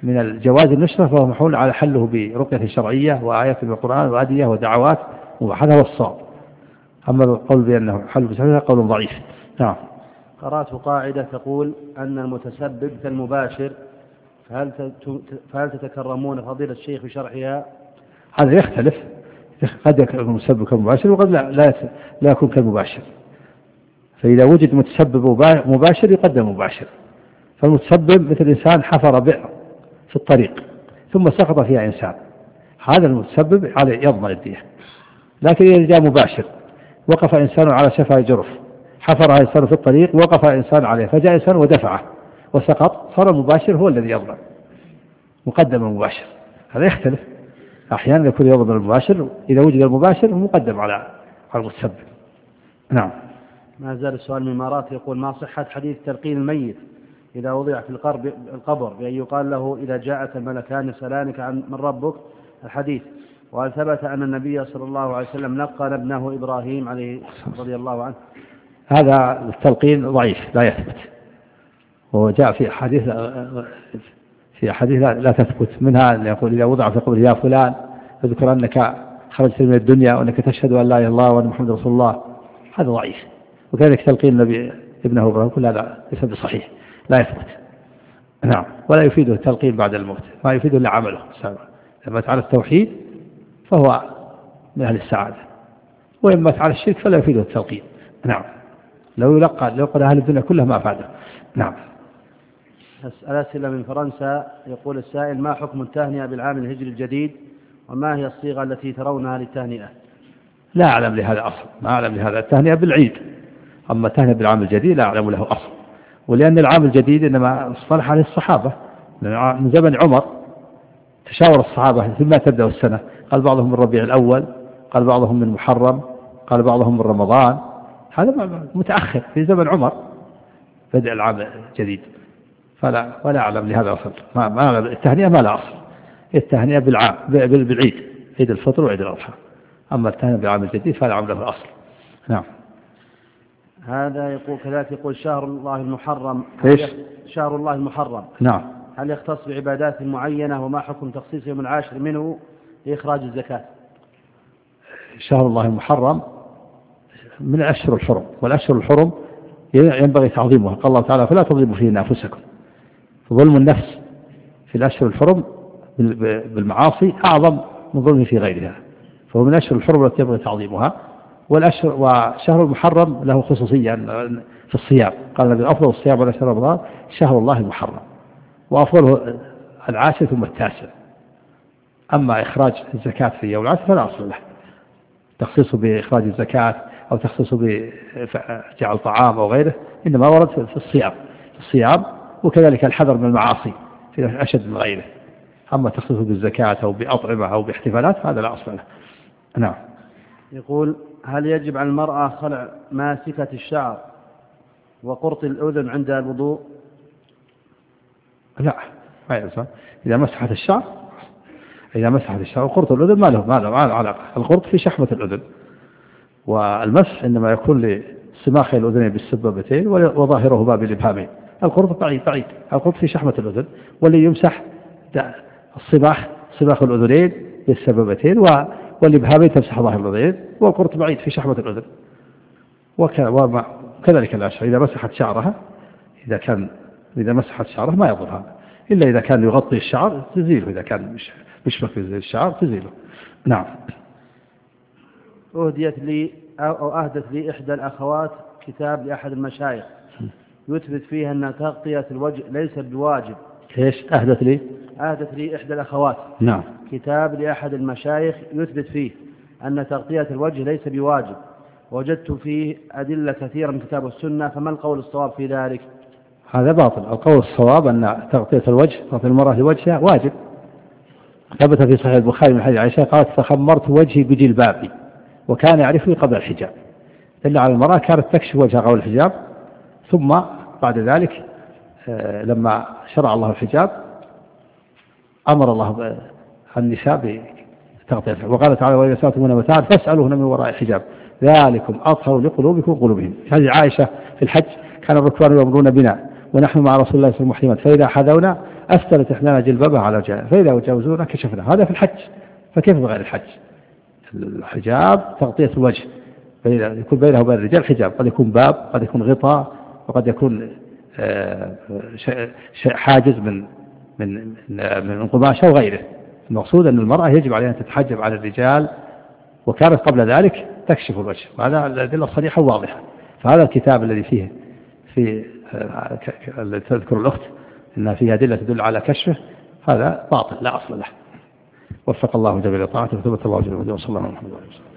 من الجواز النشرة فهو محمول على حله برقية شرعية وآيات من القرآن وأدعية ودعوات، وهذا هو الصواب. أما القول بأنه حل بسببها قول ضعيف. نعم. قرأت قاعدة تقول أن المتسبب كالمباشر، فهل تتكرمون فضيلة الشيخ بشرحها؟ هذا يختلف، قد يكون المتسبب كالمباشر وقد لا يكون كالمباشر. فإذا وجد متسبب مباشر يقدم مباشر. فالمتسبب مثل إنسان حفر بئر في الطريق ثم سقط فيها إنسان، هذا المتسبب عليه يضمن الدية. لكن إذا جاء مباشر وقف إنسان على شفا جرف، حفرها إنسان في الطريق وقف إنسان عليه فجاء إنسان ودفعه وسقط، صار المباشر هو الذي يضمن، مقدم المباشر. هذا يختلف، أحيانا يكون يضمن المباشر إذا وجد المباشر مقدم على المتسبب. نعم. ما زال السؤال من الإمارات يقول: ما صحة حديث تلقين الميت إذا وضع في القبر بأن يقال له إذا جاءك الملكان يسألانك عن من ربك الحديث؟ وهل ثبت أن النبي صلى الله عليه وسلم لقن ابنه إبراهيم عليه رضي الله عنه؟ هذا التلقين ضعيف لا يثبت، وجاء في أحاديث لا تثبت، منها أن يقول إذا وضع في قبره يا فلان اذكر أنك خرجت من الدنيا وأنك تشهد أن لا إله إلا الله وأن محمد رسول الله، هذا ضعيف. وكذلك تلقين النبي ابنه إبراهيم كل هذا ليس بصحيح لا يثبت. نعم. ولا يفيده التلقين بعد الموت، ما يفيده إلا عمله. لما تعالى التوحيد فهو من أهل السعادة، وإما تعالى الشرك فلا يفيده التلقين. نعم. لو يلقى أهل الدنيا كلها ما فعله. نعم. أسئلة من فرنسا. يقول السائل: ما حكم التهنئة بالعام الهجري الجديد، وما هي الصيغة التي ترونها للتهنئة؟ لا أعلم لهذا أصل، ما أعلم لهذا. التهنئة بالعيد، أما التهنئة بالعام الجديد لا أعلم له أصل. ولأن العام الجديد إنما اصطلح عليه الصحابة من زمن عمر، تشاور الصحابة ثم تبدأ السنة، قال بعضهم من ربيع الأول، قال بعضهم من محرم، قال بعضهم من رمضان. هذا متأخر في زمن عمر بدأ العام الجديد، ولا أعلم لهذا أصل. ما أعلم. التهنئة ما لا أصل، التهنئة بالعيد، عيد الفطر وعيد الأضحى. أما التهنئة بالعام الجديد فلا أعلم له أصل. نعم. هذا يقول كذلك، يقول شهر الله المحرم. شهر الله المحرم. نعم. هل يختص بعبادات معينة، وما حكم تخصيص يوم العاشر منه لإخراج الزكاة؟ شهر الله المحرم من الأشهر الحرم، والأشهر الحرم ينبغي تعظيمها. قال الله تعالى: فلا تظلموا فيهن أنفسكم. ظلم النفس في الأشهر الحرم بالمعاصي أعظم من ظلمه في غيرها، فهو من الأشهر الحرم التي ينبغي تعظيمها. وشهر المحرم له خصوصية في الصيام، قال النبي: أفضل الصيام على شهر رمضان شهر الله المحرم، وأفضله العاشر ثم التاسع. أما إخراج الزكاة في يوم العاشر فلا أصل له، تخصيصه بإخراج الزكاة أو تخصيصه بجعل طعام أو غيره، إنما ورد في الصيام، وكذلك الحذر من المعاصي في أشد من غيره. أما تخصيصه بالزكاة أو بأطعمة أو باحتفالات هذا لا أصل له. نعم. يقول: هل يجب على المرأة خلع ماسكة الشعر وقرط الأذن عند الوضوء؟ لا، ما يلزم. إذا مسحت الشعر وقرط الأذن ما له علاقة. القرط في شحمة الأذن، والمسح إنما يكون لسماخ الأذنين بالسبابتين وظاهره باب الإبهامين. القرط بعيد، القرط في شحمة الأذن، واللي يمسح صماخ الأذنين بالسبابتين والإبهامين تمسح ظاهر الأذنين، والقرط بعيد في شحمة الأذن. وكذلك الأشعر إذا مسحت شعرها، إذا مسحت شعرها ما يضرها، إلا إذا كان يغطي الشعر تزيله، إذا كان مش مكفي الشعر تزيله. نعم. أهدت لي إحدى الأخوات كتاب لأحد المشايخ يثبت فيها أن تغطية الوجه ليس بواجب. إيش أهدت لي إحدى الأخوات. نعم. كتاب لأحد المشايخ يثبت فيه أن تغطية الوجه ليس بواجب، وجدت فيه أدلة كثيرة من كتاب السنة، فما القول الصواب في ذلك؟ هذا باطل. القول الصواب أن تغطية المرأة لوجهها واجب. ثبت في صحيح البخاري من حديث عائشة قالت: فخمرت وجهي بجلبابي وكان يعرفني قبل الحجاب. إلا على المرأة كانت تكشف وجهها قبل الحجاب، ثم بعد ذلك لما شرع الله الحجاب أمر الله النساء بتغطية. وقال تعالى: وإذا سألتموهن متاعا فاسألوهن من وراء الحجاب ذلكم أطهر لقلوبكم وقلوبهم. هذه عائشة في الحج كان الركبان يأمرون بنا ونحن مع رسول الله صلى الله عليه وسلم محرمات، فإذا حذونا أسدلت إحدانا جلبابها على وجهها، فإذا وجاوزونا كشفنا. هذا في الحج، فكيف بغير الحج؟ الحجاب تغطية الوجه، يكون بينه وبين الرجال حجاب، قد يكون باب، قد يكون غطاء، وقد يكون حاجز من قماشة وغيره. المقصود أن المرأة يجب عليها أن تتحجب على الرجال، وكانت قبل ذلك تكشف الوجه، وهذا الأدلة صريحة واضحة. فهذا الكتاب الذي فيه تذكر الأخت أن فيه أدلة تدل على كشفه، هذا باطل لا أصل له. وفق الله جميع طاعته وثبت الله جميع، وصلى الله عليه وسلم.